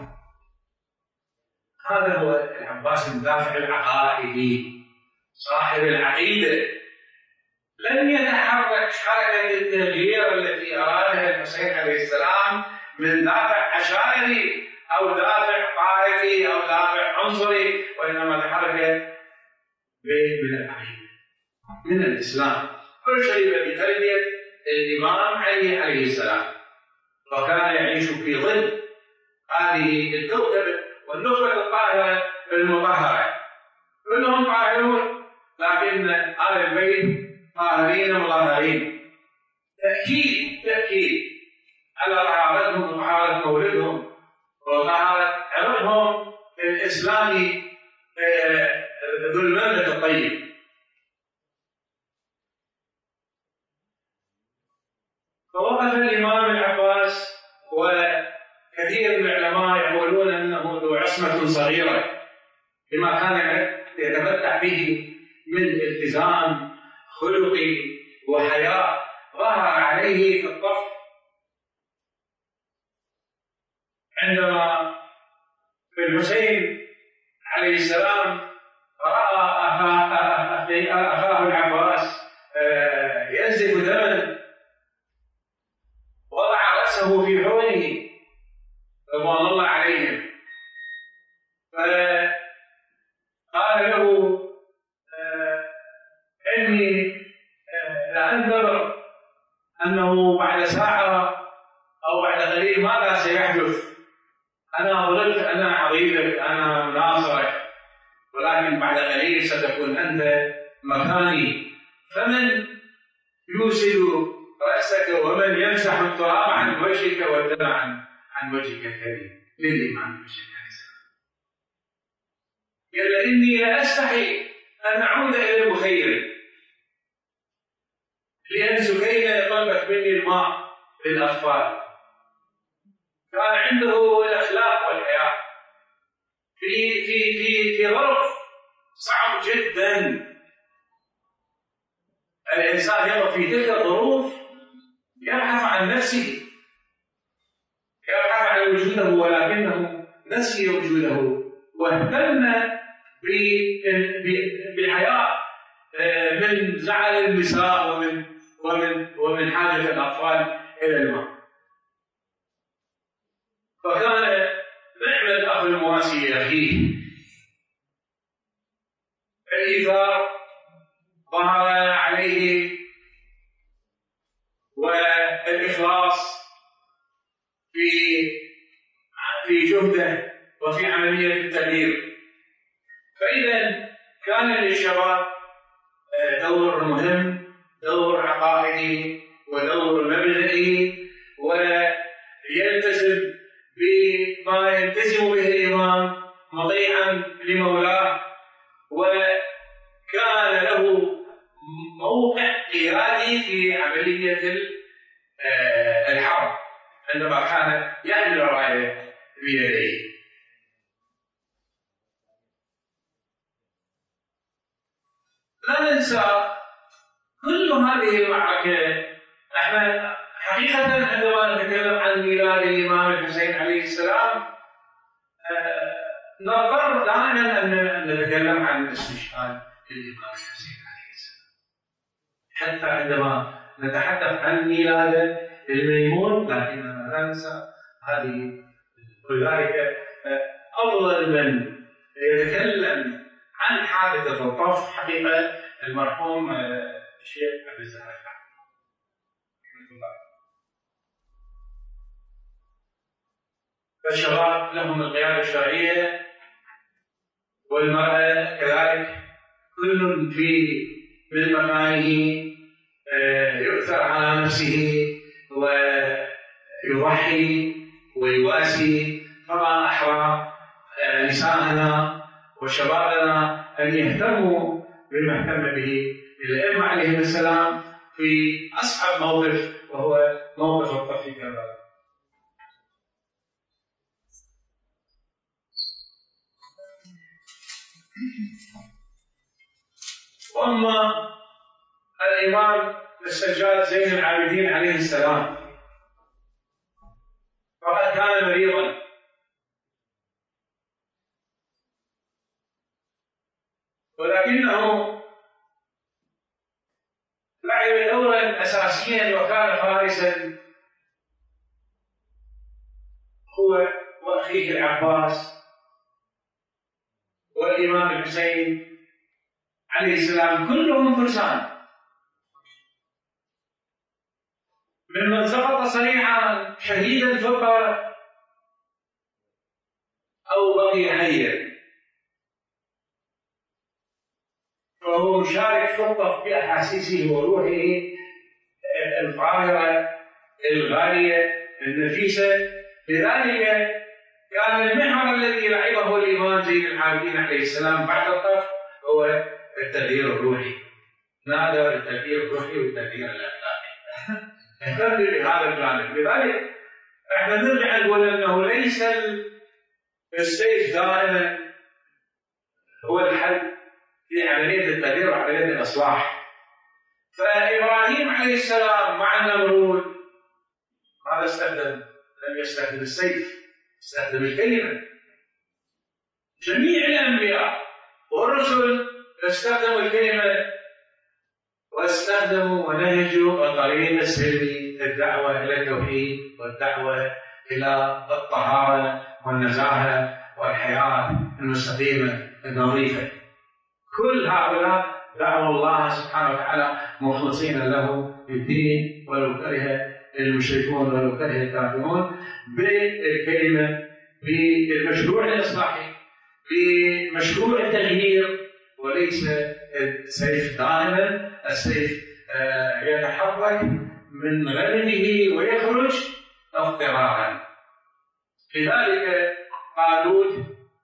هذا هو العباس المدافع العقائدي صاحب العقيدة، لم يتحرك حركة التغيير التي أرادها الحسين عليه السلام من دافع عشائري أو دافع طائفي أو دافع عنصري، وإنما تحرك من العقيدة من الإسلام. كل شيء بتربية الإمام علي عليه السلام، وكان يعيش في ظل هذه الكوكبة والنخبة الطاهرة المطهرة، كلهم طاهرون لكن آل البيت طاهرين مطهرين. تأكيد على طهارتهم وطهارة مولدهم وطهارة عرقهم الإسلامي ذو المنهج الطيب. فوقف الإمام العباس، وكثير من العلماء يقولون أنه ذو عصمة صغيرة لما كان يتمتع به من التزام خلقي وحياة ظهر عليه في الطف عندما الحسين عليه السلام رأى أخاه العباس ينزف دما، وضع رأسه في حوله رضوان الله عليهم، فقال له: إني لأنتظر أنه بعد ساعة أو بعد قليل ماذا سيحدث. أنا ظللت، أنا عضيدك، أنا مناصرك، ولكن بعد قليل ستكون أنت مكاني، فمن يوسد رأسك ومن يمسح التراب عن وجهك والدم عن وجهك الكريم. للإمام الحسين عليه السلام قال: إني لأستحي أن أعود إلى البخير لأن سكينة طلبت مني الماء للأطفال. كان عنده الأخلاق والحياة في ظرف صعب جدا. الإنسان يقف في تلك الظروف يبحث عن نفسه، يبحث عن وجوده، ولكنه نسي وجوده واهتم بالحياة من زعل النساء ومن حاجة الأطفال إلى الماء. فكان نعم الأخ المواسي لأخيه، الإيثار ظهر عليه والإخلاص في جهده وفي عملية التغيير. فإذا كان للشباب دور مهم، دور عقائدي ودور مبدئي، ويلتزم بما يلتزم به الإمام مطيعا لمولاه، الحرب عندما كان يحمل الراية بيديه. لا ننسى كل هذه المعركة. احنا حقيقة عندما نتكلم عن ميلاد الإمام الحسين عليه السلام نضطر دائما أن نتكلم عن استشهاد الإمام الحسين عليه السلام، حتى عندما نتحدث عن ميلاده الميمون، لكننا لا ننسى هذه. ولذلك أفضل من يتكلم عن حادثة الطف حقيقة المرحوم الشيخ عبد الزهر رحمه الله. فالشباب لهم القيادة الشرعية والمرأة كذلك، كل من مكانه يؤثر على نفسه ويضحي ويواسي. فما أحرى نساءنا وشبابنا أن يهتموا بما اهتم به الأئمة عليهم السلام في أصعب موقف، وهو موقف الطف في كربلاء. وأما الإمام السجاد زين العابدين عليه السلام فقد كان مريضا، ولكنه لعب دورا أساسيا وكان فارسا هو وأخيه العباس والإمام الحسين عليه السلام، كلهم فرسان. ممن سقط صريحا شهيدا ثم أو بقي حيا، فهو مشارك فقط في أحاسيسه وروحه الطاهرة الغالية النفيسة. لذلك كان المحور الذي لعبه الإمام زين العابدين عليه السلام بعد الطف هو التغيير الروحي. نادى بالتغيير الروحي والتغيير الأخلاقي. اهتم بهذا الجانب. لذلك احنا نرجع نقول انه ليس السيف دائما هو الحل في عمليه التغيير وعمليه الاصلاح. فابراهيم عليه السلام مع النمرود ماذا استخدم؟ لم يستخدم السيف، استخدم الكلمه. جميع الانبياء والرسل استخدموا الكلمه واستخدموا ونهجوا الطريق السلمي، الدعوه الى التوحيد والدعوه الى الطهاره والنزاهه والحياه المستقيمه النظيفه. كل هؤلاء دعوا الله سبحانه وتعالى مخلصين له الدين ولو كره المشركون ولو كره الكافرون، بالكلمه، بالمشروع الاصلاحي، بمشروع التغيير، وليس السيف دائما. السيف يتحرك من غنمه ويخرج اضطرارا. لذلك طالوت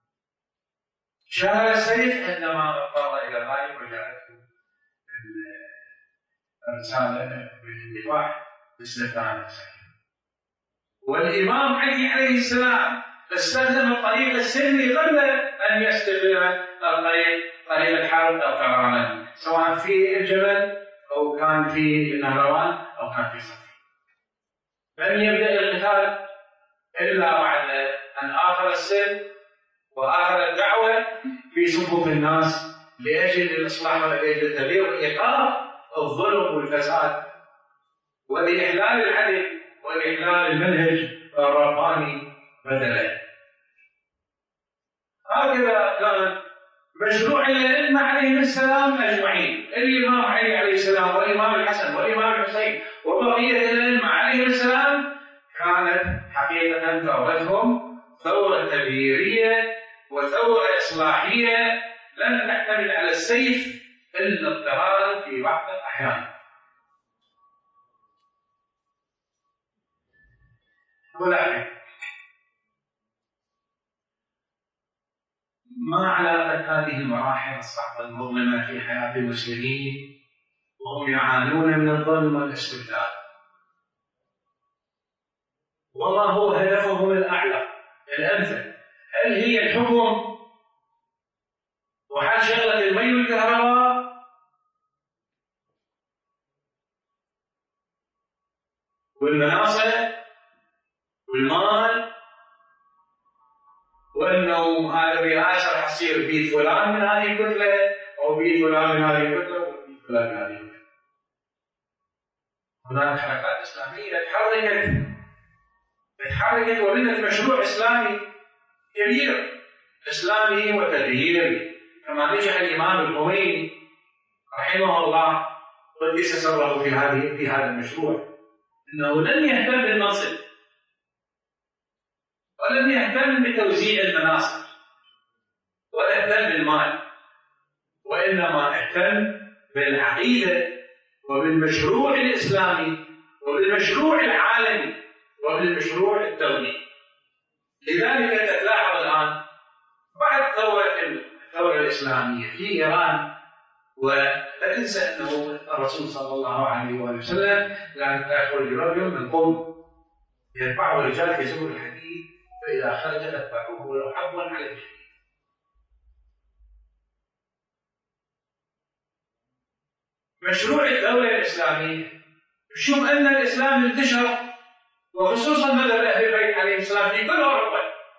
شال السيف عندما اضطر الى ذلك وجاءته الرساله بالاندفاع باستخدام السيف. والامام علي عليه السلام استخدم الطريق السلمي قبل ان يستخدم طريق الحرب اضطرارا، سواء في الجبل او كان في النهروان او كان في صفين. لم يبدا القتال الا بعد ان اخذ السلم واخذ الدعوه في صفوف الناس لاجل الاصلاح ولاجل التغيير وايقاف الظلم والفساد ولاحلال العدل ولاحلال المنهج الرباني بدله. هكذا كان مشروع الائمه عليهم السلام اجمعين، الامام علي عليه السلام والامام الحسن والامام الحسين وبقيه الائمه عليهم السلام، كانت حقيقه ثورتهم ثوره تغييريه وثوره اصلاحيه لن تعتمد على السيف الا اضطرارا في بعض الاحيان. ولكن ما علاقة هذه المراحل الصعبة المظلمة في حياة المسلمين وهم يعانون من الظلم والاستبداد الأنثى، هل هي الحكم وهل شغلة المي والكهرباء والمناصب والمال، وانه هذا الرئاسه راح تصير بيد فلان من هذه الكتله او بيد فلان من هذه الكتله وبيد فلان من هذه الكتله. هناك حركات اسلاميه تحركت وبنت مشروع اسلامي كبير اسلامي وتغييري، كما نجح الامام الخميني رحمه الله قدس سره في هذا المشروع، انه لم يهتم بالمنصب ولم يهتم بتوزيع المناصب ولا اهتم بالمال، وانما اهتم بالعقيده وبالمشروع الاسلامي وبالمشروع العالمي وبالمشروع الدولي. لذلك تلاحظ الان بعد الثوره الاسلاميه في ايران، ولا تنسى انه الرسول صلى الله عليه وسلم لا يخرج رجل من قوم يتبعه رجال يزور الحديد فاذا خرج اتبعوه ولو حبوا على الشديد. مشروع الدوله الاسلاميه، شوف ان الاسلام انتشر وخصوصا مذهب اهل البيت عليهم السلام في كل اوروبا،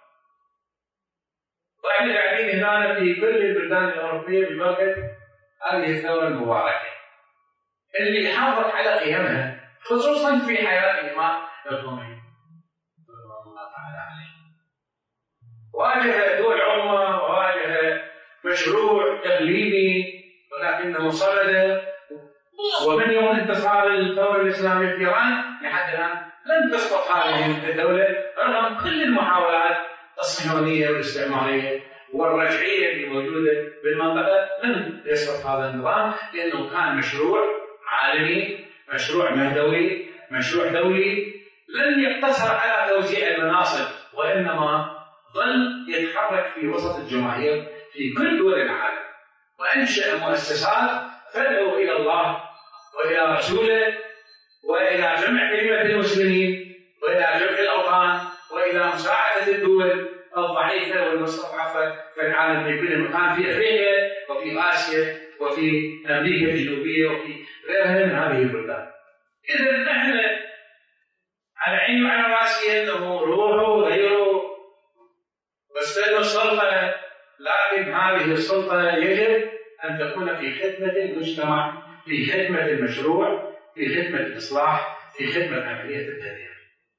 واحنا قاعدين هنا في كل البلدان الاوروبيه ببركه هذه الثوره المباركه اللي حافظت على قيمها خصوصا في حياه الامام الخميني رضي الله تعالى عليه. واجه دول عظمى وواجه مشروع تقليدي ولكنه صمد، ومن يوم انتصار الثوره الاسلاميه في ايران لحد الان لم تسقط هذه الدوله رغم كل المحاولات الصهيونيه والاستعماريه والرجعيه اللي موجوده بالمنطقه. لم يسقط هذا النظام لانه كان مشروع عالمي، مشروع مهدوي، مشروع دولي، لم يقتصر على توزيع المناصب وانما ظل يتحرك في وسط الجماهير في كل دول العالم، وانشا مؤسسات تدعو الى الله والى رسوله والى جمع كلمه المسلمين والى جمع الاوطان والى مساعده الدول الضعيفه والمستضعفه في العالم في كل مكان، في افريقيا وفي اسيا وفي امريكا الجنوبيه وفي غيرها من هذه البلدان. اذا نحن على عيني وعلى راسي انه روحوا غيروا واستلموا السلطه، لكن هذه السلطه يجب ان تكون في خدمه المجتمع، في خدمه المشروع، في خدمه الاصلاح، في خدمه عمليه التغيير.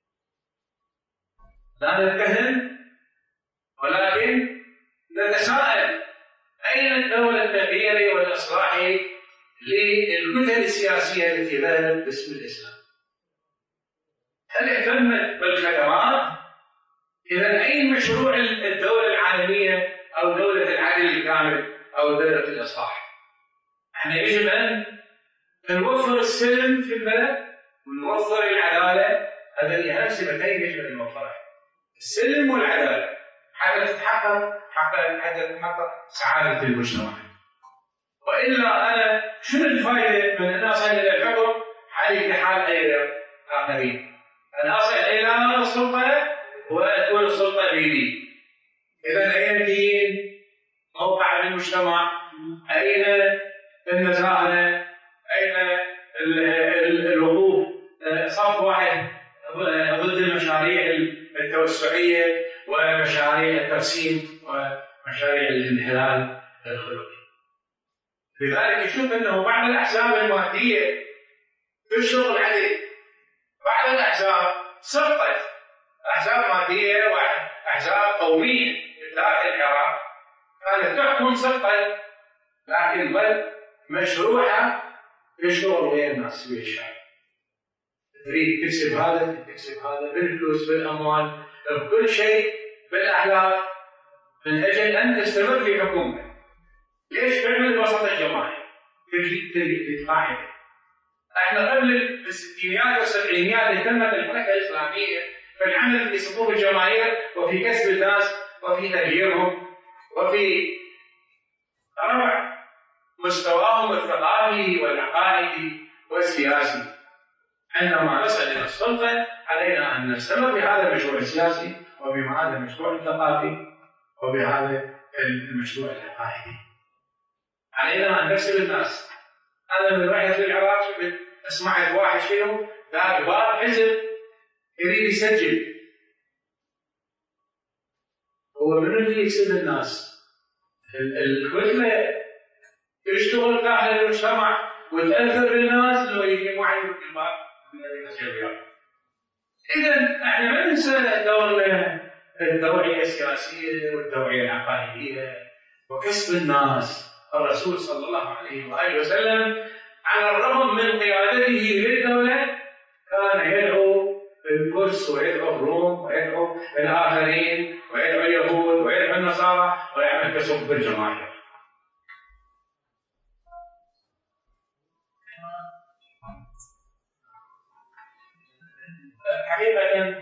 لا نتهم ولكن نتساءل اين الدور التغييري والاصلاحي للكتل السياسيه التي ظهرت باسم الاسلام؟ هل اهتمت بالخدمات؟ اذا اين مشروع الدوله العالميه او دوله العدل الكامل او دوله الاصلاح؟ احنا يجب ان نوفر السلم في البلد ونوفر العداله، هذين اهم سمتين يجب ان نوفرها، السلم والعداله، حتى تتحقق سعاده المجتمع. والا انا شنو الفائده من ان اصل الى الحكم حالي كحال غير الاخرين؟ انا اصل الى السلطه وتكون السلطه بيدي. اذا اين الدين؟ موقع المجتمع؟ اين النزاهه؟ اين الوقوف صف واحد ضد المشاريع التوسعيه ومشاريع الترسيم ومشاريع الانحلال الخلقي؟ لذلك نشوف انه بعض الاحزاب الماديه تشتغل عليه، بعض الاحزاب سقطت، احزاب ماديه واحزاب قوميه داخل العراق كانت تحكم سقطت، لكن بل مشروعها يشتغل ويا الناس ويا الشعب. تريد تكسب هذا تكسب هذا بالفلوس بالاموال بكل شيء بالاحلام من اجل ان تستمر في حكومه. ليش تعمل وسط الجماهير؟ تجي قاعده. احنا قبل في الستينيات والسبعينيات اهتمت الحركه الاسلاميه في العمل في صفوف الجماهير وفي كسب الناس وفي تغييرهم وفي رفع مستواهم الثقافي والعقائدي والسياسي. عندما نصل إلى السلطة علينا أن نستمر بهذا المشروع السياسي وبهذا المشروع الثقافي وبهذا المشروع العقائدي. علينا أن نكسب الناس. أنا من رحت للعراق سمعت واحد شنو دار باب حزب يريد يسجل. هو من اللي يكسب الناس؟ الكتلة تشتغل داخل المجتمع وتأثر بالناس لو يجي واحد في الباب يسجل. إذا احنا ما ننسى دورنا التوعية السياسية والتوعية العقائدية وكسب الناس. الرسول صلى الله عليه وآله وسلم على الرغم من قيادته للدولة كان يدعو الفرس ويدعو الروم ويدعو الآخرين ويدعو اليهود ويدعو النصارى ويعمل كسب بالجماهير. حقيقة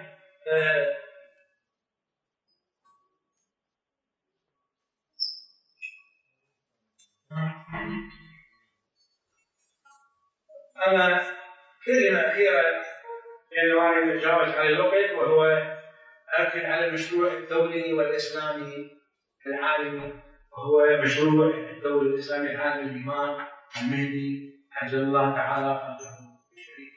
أنا كلمة أخيرة لأنه أنا أتجاوز على الوقت، وهو أركز على المشروع الدولي والإسلامي العالمي، وهو مشروع الدولة الإسلامي العالمي الإمام المهدي عجل الله تعالى فرجه الشريف.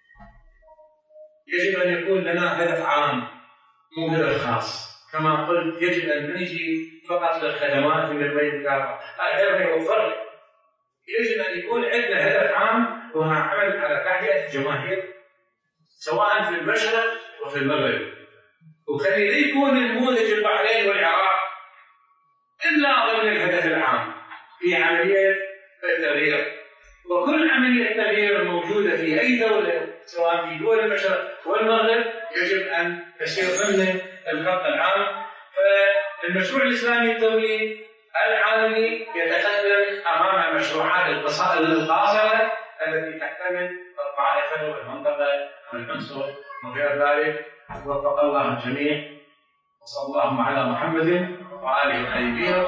يجب أن يكون لنا هدف عام مو هدف خاص. كما قلت يجب أن نجي فقط للخدمات من المي والكهرباء، هذا يوفر. يجب أن يكون عندنا هدف عام وهو عمل على تهيئة الجماهير سواء في المشرق وفي المغرب، وخلي يكون نموذج البحرين والعراق إلا ضمن الهدف العام في عملية التغيير. وكل عملية تغيير موجودة في أي دولة سواء في دول المشرق والمغرب يجب أن تسير ضمن الخط العام. فالمشروع الإسلامي الدولي العالمي يتقدم أمام المشروعات القاصرة التي تحتمل الطائفة والمنطقة والعنصر وغير ذلك. وفق الله الجميع، وصلى الله على محمد وآله الطيبين.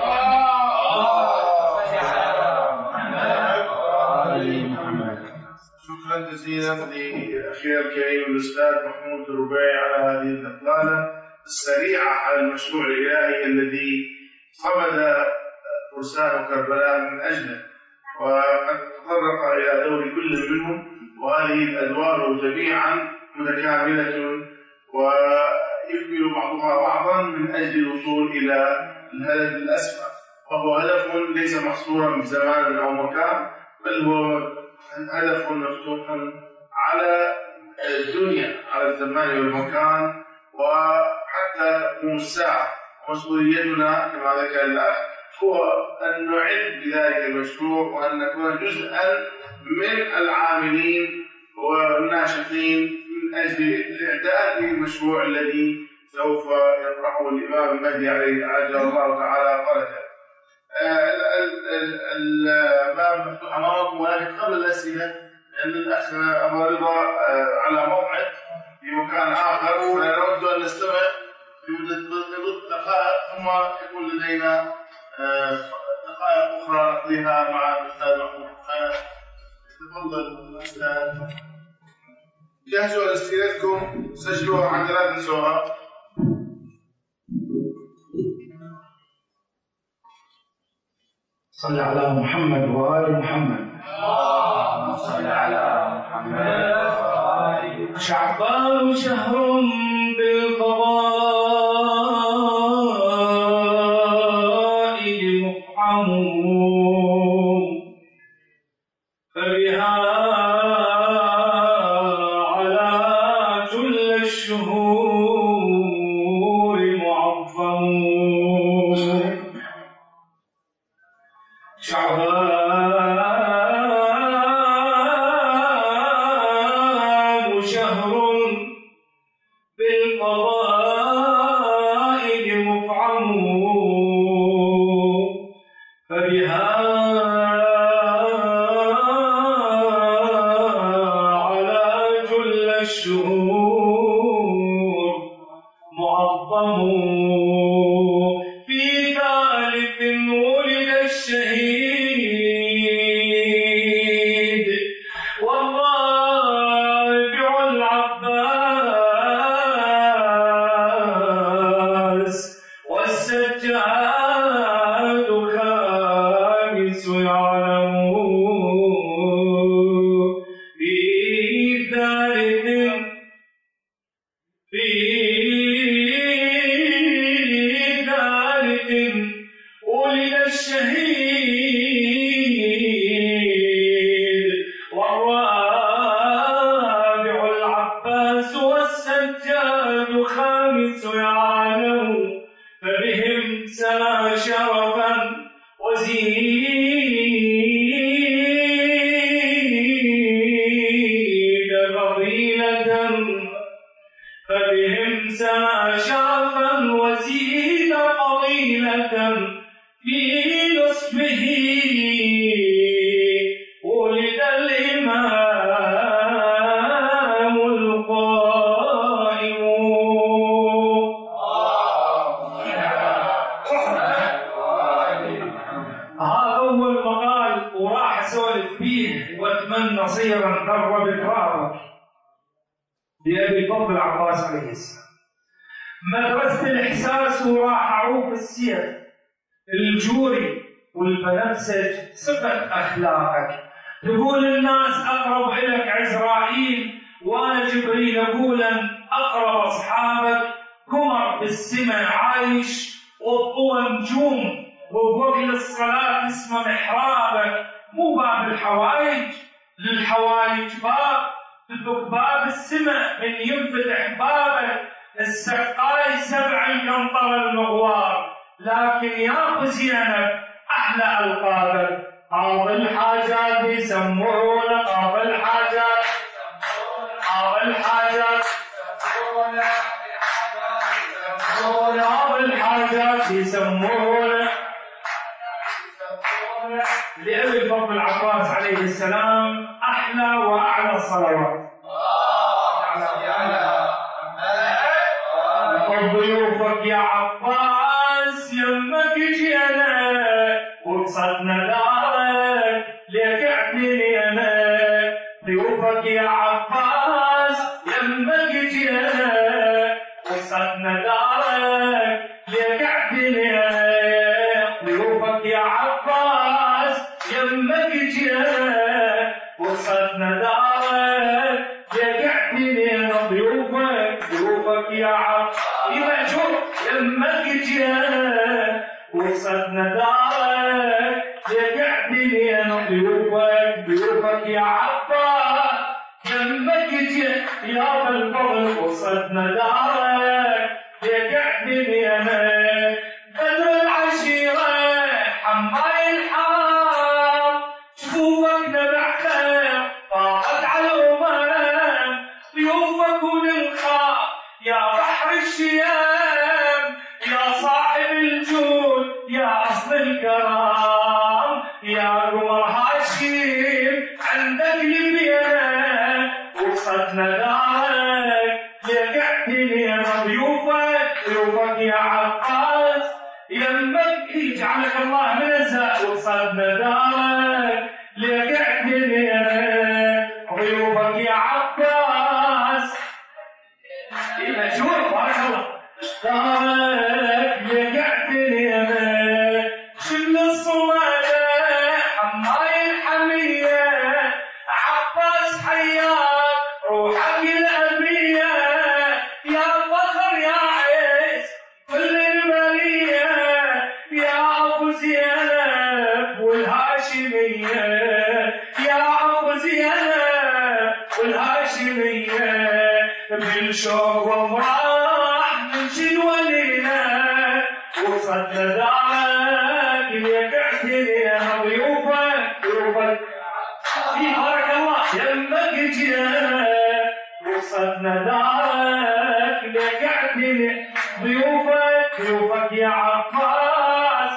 شكرا جزيلا لأخينا الكريم الأستاذ محمود الربيعي على هذه الإطلالة السريعة على المشروع الإلهي الذي صمد فرسان كربلاء من أجله، وقد تطرق إلى دور كل منهم، وهذه الأدوار جميعا متكاملة ويكمل بعضها بعضا من أجل الوصول إلى الهدف الأسمى، وهو هدف ليس محصورا بزمان أو مكان، بل هو هدف مفتوح على الدنيا، على الزمان والمكان وحتى تقوم الساعة. مسؤوليتنا كما ذكر الأخ هو أن نعد بذلك المشروع وأن نكون جزءا من العاملين والناشطين من أجل الإعداد للمشروع الذي سوف يطرحه الإمام المهدي عليه عجل الله تعالى فرجه. الباب مفتوح أمامكم، ولكن قبل الأسئلة لأن الأخ أبو رضا على موعد في مكان آخر، فنود أن نستمع لمدة دقائق ثم يكون لدينا دقائق أخرى نقضيها مع الأستاذ محمود. تفضل الأستاذ، جهزوا أسئلتكم، سجلوها حتى لا تنسوها. صل على محمد وآل محمد. اللهم صل على محمد وآل. شعبان شهر بالفضائل مفعم، فبها على جل الشهور معظم. شعبان شهر بالفضائل مفعم، فبها على جل الشهور معظم. في ثالث ولد الشهيد والله في ثالث ولد الشهيد والرابع العباس والسجاد خامس يعلم فبهم سما شرفا وزيد فضيلة فبهم سما شرفا وزيد فضيلة في نصفه ولد الإمام القائم. هذا أول مقال وراح أسولف فيه وأتمنى صيرا ترى بكرارك لأبي الفضل العباس عليه السلام. مدرسة الإحساس وراح أعوف السير الجوري والبنفسج صفة أخلاقك. تقول الناس أقرب إليك عزرائيل وأنا جبريل أقول أقرب أصحابك قمر بالسماء عايش والضوء نجوم وقبل الصلاة اسمه محرابك. مو باب الحوائج للحوائج باب تدق باب السماء من ينفتح بابك السقاي سبع القنطرة المغوار. لكن يا أبو زينب أحلى ألقابك قاضي الحاجات يسمونه قاضي الحاجات قاضي الحاجات قاضي الحاجات يسمونه لأبي الفضل العباس عليه السلام أحلى وأعلى الصلوات. ضيوفك يا عباس يمك جينا وقصدنا دارك ليك اعتني أنا. ضيوفك يا عباس يمك جينا وقصدنا دارك ليك اعتني أنا. ضيوفك يا عباس يمك جينا وقصدنا دارك ليك اعتني أنا. ضيوفك يا عباس يمك جينا وصدنا دارك لقعدني أنا. ضيوفك يا عباس يمك جينا يا بالفضل وصدنا دارك لقعدني أنا. بدر العشيرة حماي الحرام شفوفك نبع خير طاقت على الأمم. ضيوفك وننخاف يا بحر الشيام يا صاحب الجود يا أصل الكرام يا قمر هاشم عندك لبينا وصدنا دارك لقعتني أنا. ضيوفك يا عباس يمك يجعلك الله منزه وصدنا دارك لقعتني أنا. ضيوفك يا عباس مشهور بارك الله دارك لقعتني أنا. شبل الصمالة حماي الحمية عباس حياك روحك الأبية يا فخر يا عز كل البرية يا أبو زينب والهاشمية يا أبو زينب والهاشمية. بالشوق وفرح نمشي ولينا وصدنا دارك لقعتني أنا. ضيوفك بارك الله يمك جينا وصدنا دارك لقعتني. ضيوفك يا عباس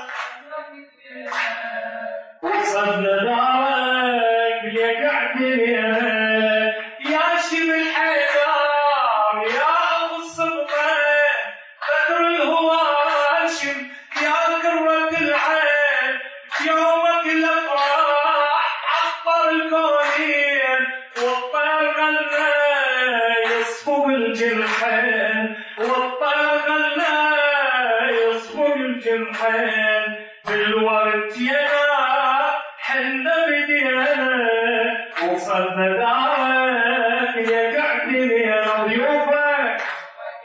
وصدنا دارك لقعتني أنا. يا شيب الحيدر يا أبو السلطان بدر الهواشم يا كرة العين يومك الأفراح عطر الكونين والطير غنى يصفو بالجنحين والطير غنى يصفو بالجنحين. بالورد يا حنا بدينا وصلنا دارك يا قعدني أنا.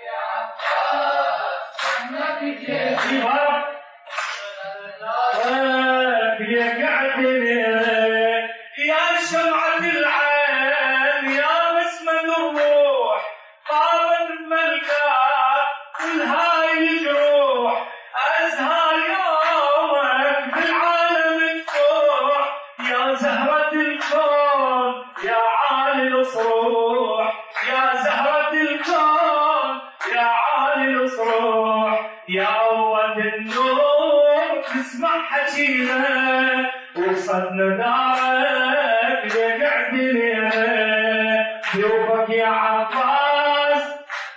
كل هاي الجروح أزهار يومك بالعالم تفوح يا زهرة الكون يا عالي الصروح يا زهرة الكون يا عالي الصروح يا أول النور تسمع حكينا وصدنا دارك يقعد لنا ضيوفك يا عباس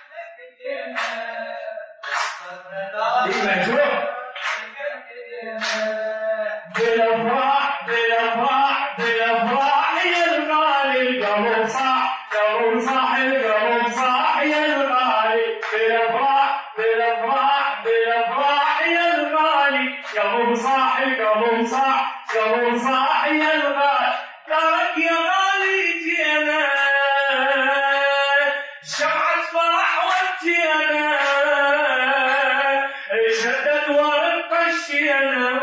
بالافراح بالافراح بالافراح يا الغالي القلب صاح قلب صاح القلب صاح يا الغالي بالافراح بالافراح بالافراح يا الغالي قلب صاح القلب صاح قلب صاح يا الغالي ترك يا غالي جينا شمعة فرح وجينا شدت ورد قشينا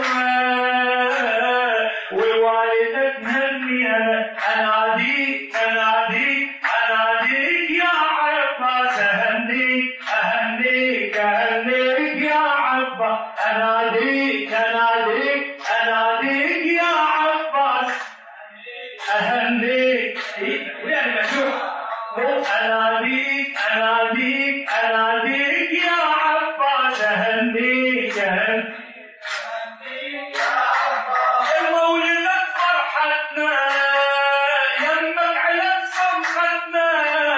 والوالدة تهنينا اناديك اناديك اناديك يا عباس اهنيك اهنيك اهنيك يا عباس اناديك اناديك اناديك يا عباس اهنيك ويعني مشوق اناديك اناديك اناديك يا عباس اهنيك اهنيك مولدك فرحتنا يمك على صمختنا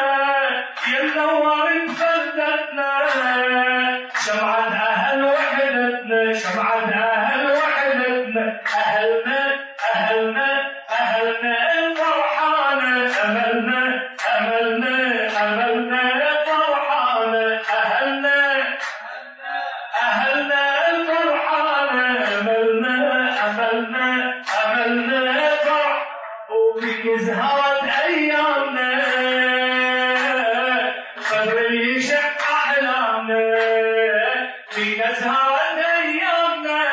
ينورت بلدتنا شمعة أهل وحدتنا شمعة أهل وحدتنا أهلنا أهلنا أهلنا الفرحانة أملنا أملنا أملنا فرحانة أهلنا أهلنا الفرحانة أملنا أملنا أملنا فرح وفيك زهرت أيامنا قدر يشق أحلامنا فيك زهرت أيامنا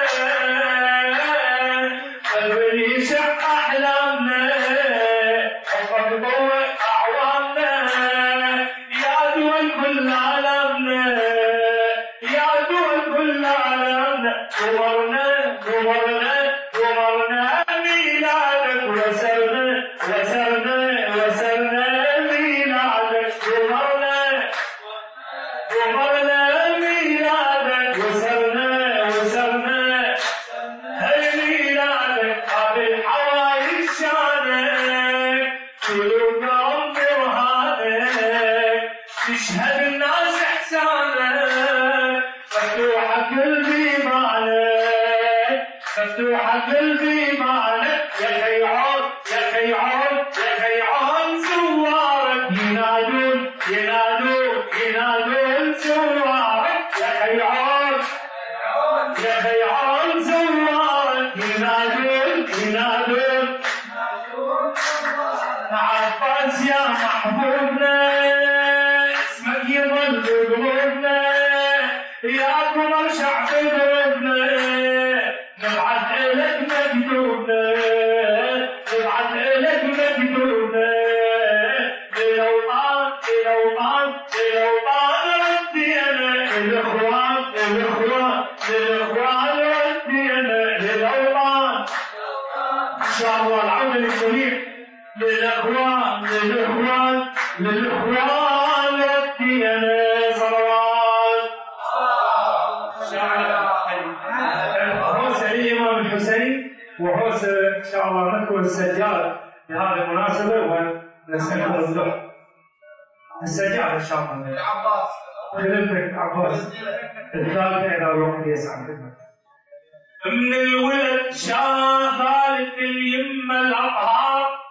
قدر يشق أحلامنا حبك ضوء أعوامنا يا دول كل عالمنا يا دول كل عالمنا قمرنا قمرنا قمرنا ميلادك وسرنا وسرنا وسرنا ميلادك قمرنا قمرنا ميلادك وسرنا وسرنا هل ميلادك قابل حوايج شانك قلوب كرم برهانك تشهد الناس احسانك مفتوحة كل بيبانك مفتوحة كل بيبانك يا خيعون يا خيعون يا خيعون زوارك ينادون ينادون ينادون زوارك يا خيعون يا خيعون زوارك ينادون ينادون عباس يا محبوبنا اسمك يظل بقلوبنا يا قمر شعب قلوبنا نبعث إلك مكتوبنا نبعث إلك مكتوبنا للأوطان للأوطان للأوطان ردينا للإخوان للإخوان للإخوان ردينا للأوطان إن شاء الله العودة للجميع للإخوان للإخوان للإخوان ردينا صلوات هو سليم الإمام الحسين وهو إن شاء الله نذكر السجاد بهذه المناسبة ونسألكم الدعاء السجاد إن شاء الله عباس خلفتك عباس الثالثة إلى الوقت يسعى من الولد شاطرت اليمة الأطهار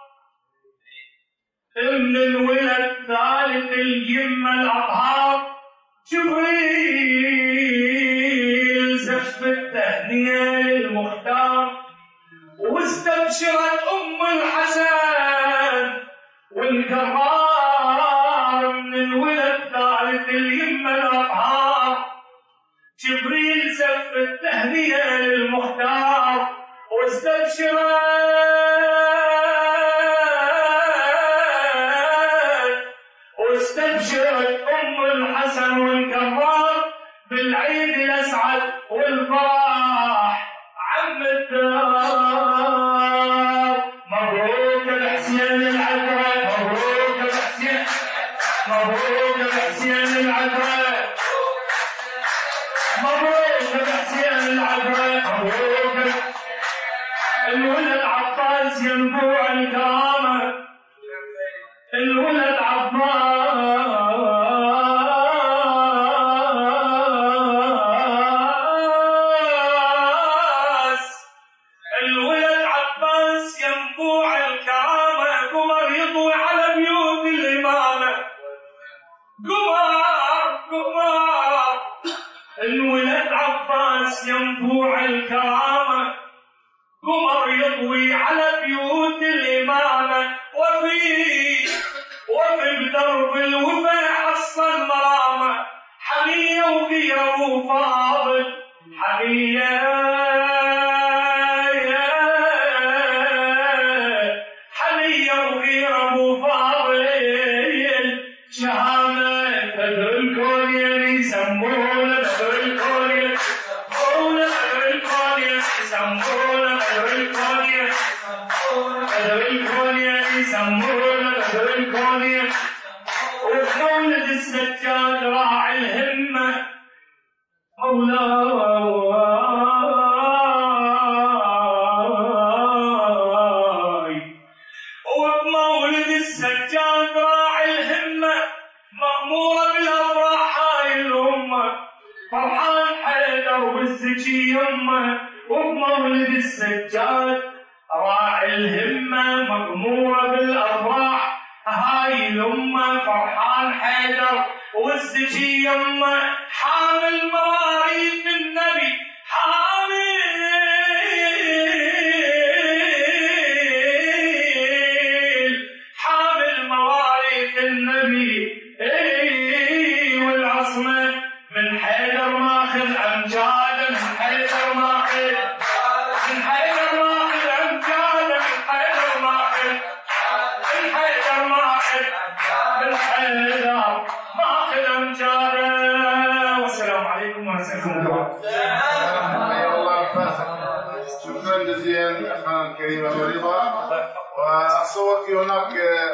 من الولد ثالث اليمة الأطهار جبريل زف التهنئة للمختار واستبشرت أم الحسن والكرار من الولد ثالث اليمة الأطهار جبريل زف التهنئة للمختار واستبشرت أم الحسن والكرار بالعيد الأسعد والفرح عم الدار. مبروك الحسين العذراء، مبروك الحسين، مبروك الحسين العذراء، مبروك الحسين العذراء، مبروك الولد عباس ينبوع الكرامة، الولد عباس، الولد عباس ينبوع الكرامة، قمر يضوي على بيوت الإمامة، قمر الولد عباس ينبوع الكرامة، قمر يضوي على بيوت الإمامة، وفي بدرب الوفا حصل مرامة، حمية وغير أبو فاضل، حمية وغير أبو فاضل، شهامة بدر الكون يسمونه بدر الكون، يسمونه بدر الكون، يسمونه بدر الكون، بدر الكون يسمونه بدر الكون. ومولد السجاد راعي الهمة مولاي، وبمولد السجاد راعي الهمة مأمورة بالأفراح هاي الأمة، فرحان حيدر والزكي يمه، وبمولد السجاد راعي الهمة مأمورة بالأفراح هاي الأمة، فرحان حيدر والزكي يمه، حامل مواريث النبي، حامل مواريث النبي، والعصمة من حيدر ماخذ أمجاده، من حيدر ماخذ، من حيدر ماخذ أمجاده، من حيدر ماخذ، من حيدر ماخذ، من حيدر ماخذ أمجاده. والسلام عليكم ورحمة الله. شكرا جزيلا اخانا الكريم ابو رضا. وصوتي هناك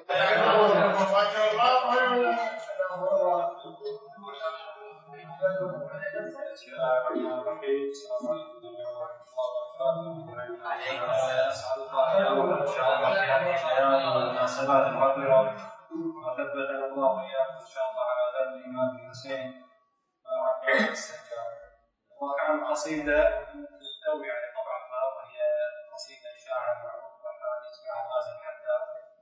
أسعد الله يوم إن شاء الله في هذه الأيام والمناسبات المعطرة، وثبتنا الله وإياكم إن شاء الله على درب الإمام الحسين وعلى السجاد. وكان قصيدة تستوي على طبعها، وهي قصيدة شاعر معروف وحان اسمها غازي الحداد.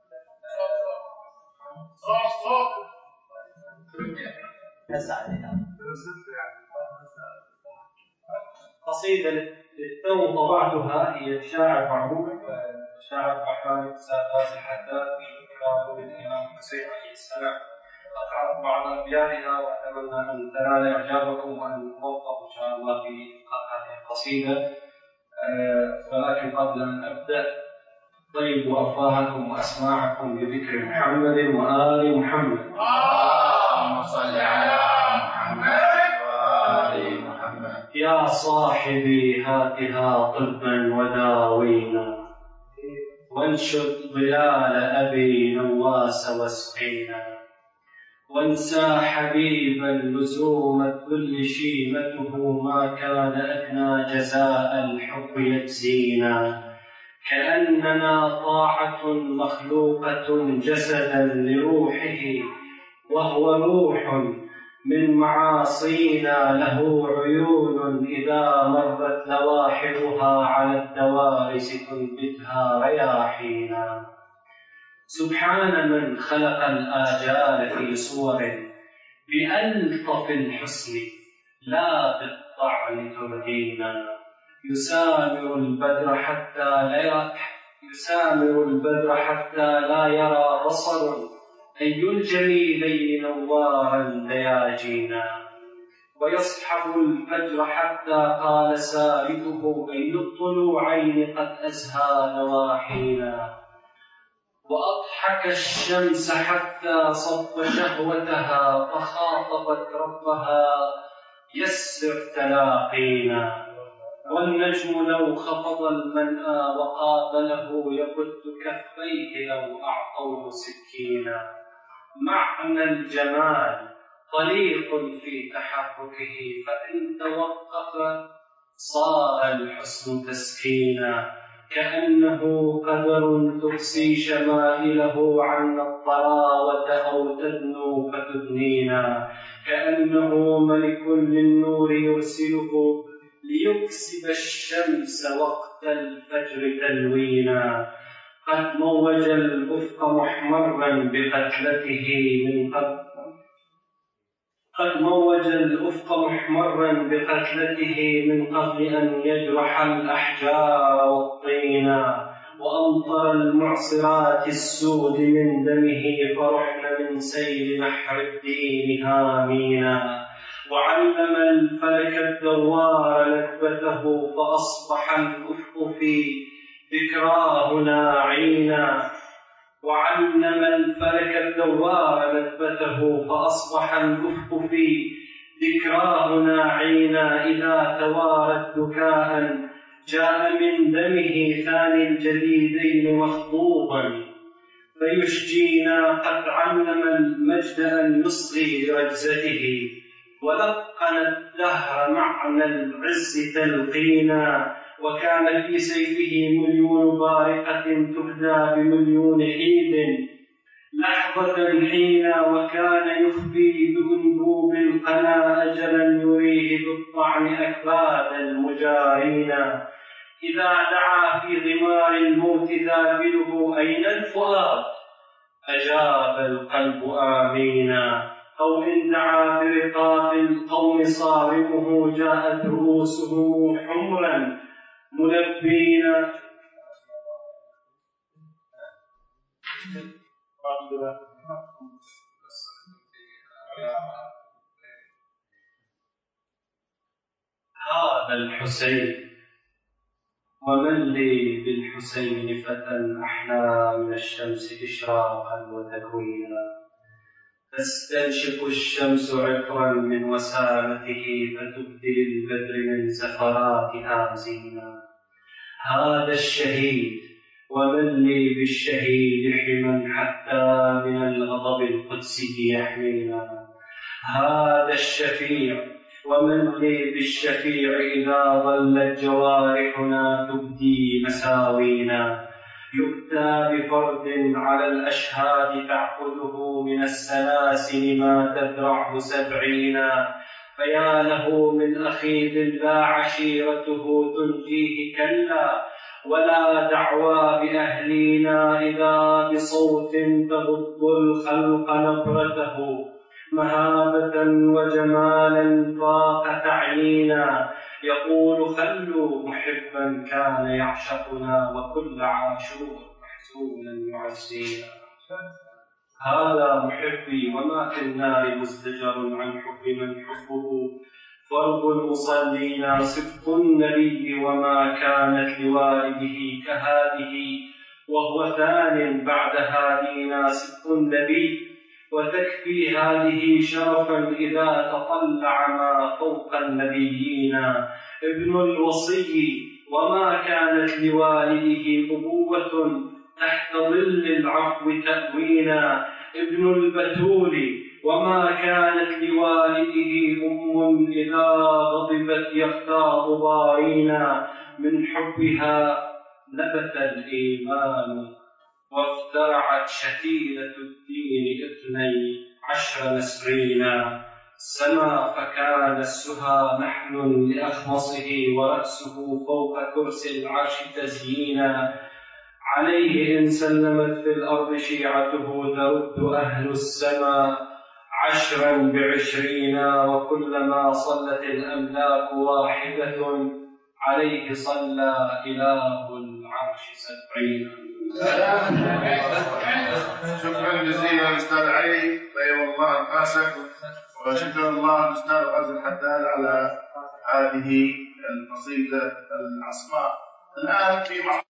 قصيدة للتو طبعتها، هي شاعر معروف، شاعر وحان غازي الحداد في ذكرى مولد الإمام الحسين عليه السلام. أقرأ بعض أبياتها وأتمنى أن تنال إعجابكم وأن نوفق إن شاء الله في هذه القصيدة. ولكن قبل أن أبدأ طيبوا أفواهكم وأسماعكم بذكر محمد وآل محمد. اللهم صل على محمد وآل محمد. يا صاحبي هاتها طبا وداوينا، وانشد ظلال أبي نواس واسقينا، وانسى حبيبا لزوم الذل شيمته، ما كان أدنى جزاء الحب يجزينا. كأننا طاعة مخلوقة جسدا لروحه، وهو روح من معاصينا، له عيون إذا مرت لواحظها على الدوارس تنبتها رياحينا. سبحان من خلق الآجال في صور بألطف الحسن لا بالطعن تردينا. يسامر البدر حتى لا يرى بصر أي الجميلين نوارا دياجينا. ويصحب الفجر حتى قال سالكه أي الطلوعين قد أزهى نواحينا. وأضحك الشمس حتى صب شهوتها، فخاطبت ربها يسر تلاقينا. والنجم لو خفض المنأى وقابله يبد كفيه لو أعطوه سكينا. معنى الجمال طليق في تحركه، فإن توقف صار الحسن تسكينا. كأنه قدر تقسي شمائله عنا الطراوة أو تدنو فتدنينا. كأنه ملك للنور يرسله ليكسب الشمس وقت الفجر تلوينا. قد موج الأفق محمرا بقتلته من قبل أن يجرح الأحجار والطينا. وأمطر المعصرات السود من دمه فرحن من سيل نحر الدين هامينا. وعلم الفلك الدوار لكبته فأصبح الأفق في ذكراه ناعينا. وعلم الفلك الدوار لكبته فأصبح الأفق في ذكراه ناعينا. إذا توارت بكاء جاء من دمه ثاني الجديدين مخضوبا فيشجينا. قد علم المجد أن يصغي لرجزته ولقن الدهر معنى العز تلقينا. وكان في سيفه مليون بارقة تفدى بمليون حيد لحظة حينا. وكان يخفي بأنبوب القنا أجلا يريه بالطعن أكباد المجارين. إذا دعا في غمار الموت ذابله أين الفؤاد أجاب القلب آمينا. أو إن دعا برقاب القوم صارمه جاءت رؤوسهم حمرا ملبينا. هذا الحسين ومن لي بالحسين فتى أحلى من الشمس إشراقا وتكوينا. تستنشق الشمس عطرا من وسامته فتبدي للبدر من زفراتها زينا. هذا الشهيد ومن لي بالشهيد حما حتى من الغضب القدسي يحمينا. هذا الشفيع ومن لي بالشفيع إذا ظلت جوارحنا تبدي مساوينا. يؤتى بفرد على الأشهاد تعقده من السلاسل ما تدرعه 70. فيا له من أخي لا عشيرته تنجيه كلا ولا دعوى بأهلينا. إذا بصوت تغض الخلق نبرته مهابة وجمالا فاق تعيينا. يقول خلوا محبا كان يعشقنا وكل عاشور محزونا يعزينا. هذا محبي وما في النار مزدجر عن حب من حبه فرض المصلين. صدق النبي وما كانت لوالده كهذه وهو ثان بعد هادينا. صدق النبي وتكفي هذه شرفا إذا تطلع ما فوق النبيين. ابن الوصي وما كانت لوالده أبوة تحت ظل العفو تأوينا. ابن البتول وما كانت لوالده أم إذا غضبت يختار ضارينا. من حبها نبت الإيمان وافترعت شتيلة الدين 12 نسرينا. سما فكان السها نحل لأخمصه ورأسه فوق كرسي العرش تزيينا. عليه إن سلمت في الأرض شيعته ترد أهل السماء 10 ب20. وكلما صلت الأملاك واحدة عليه صلى إله العرش 70. شكرا جزيلا أستاذ علي، طيب الله أنفاسك، وشكرا الله الأستاذ غازي الحداد على هذه القصيدة العصماء. الآن في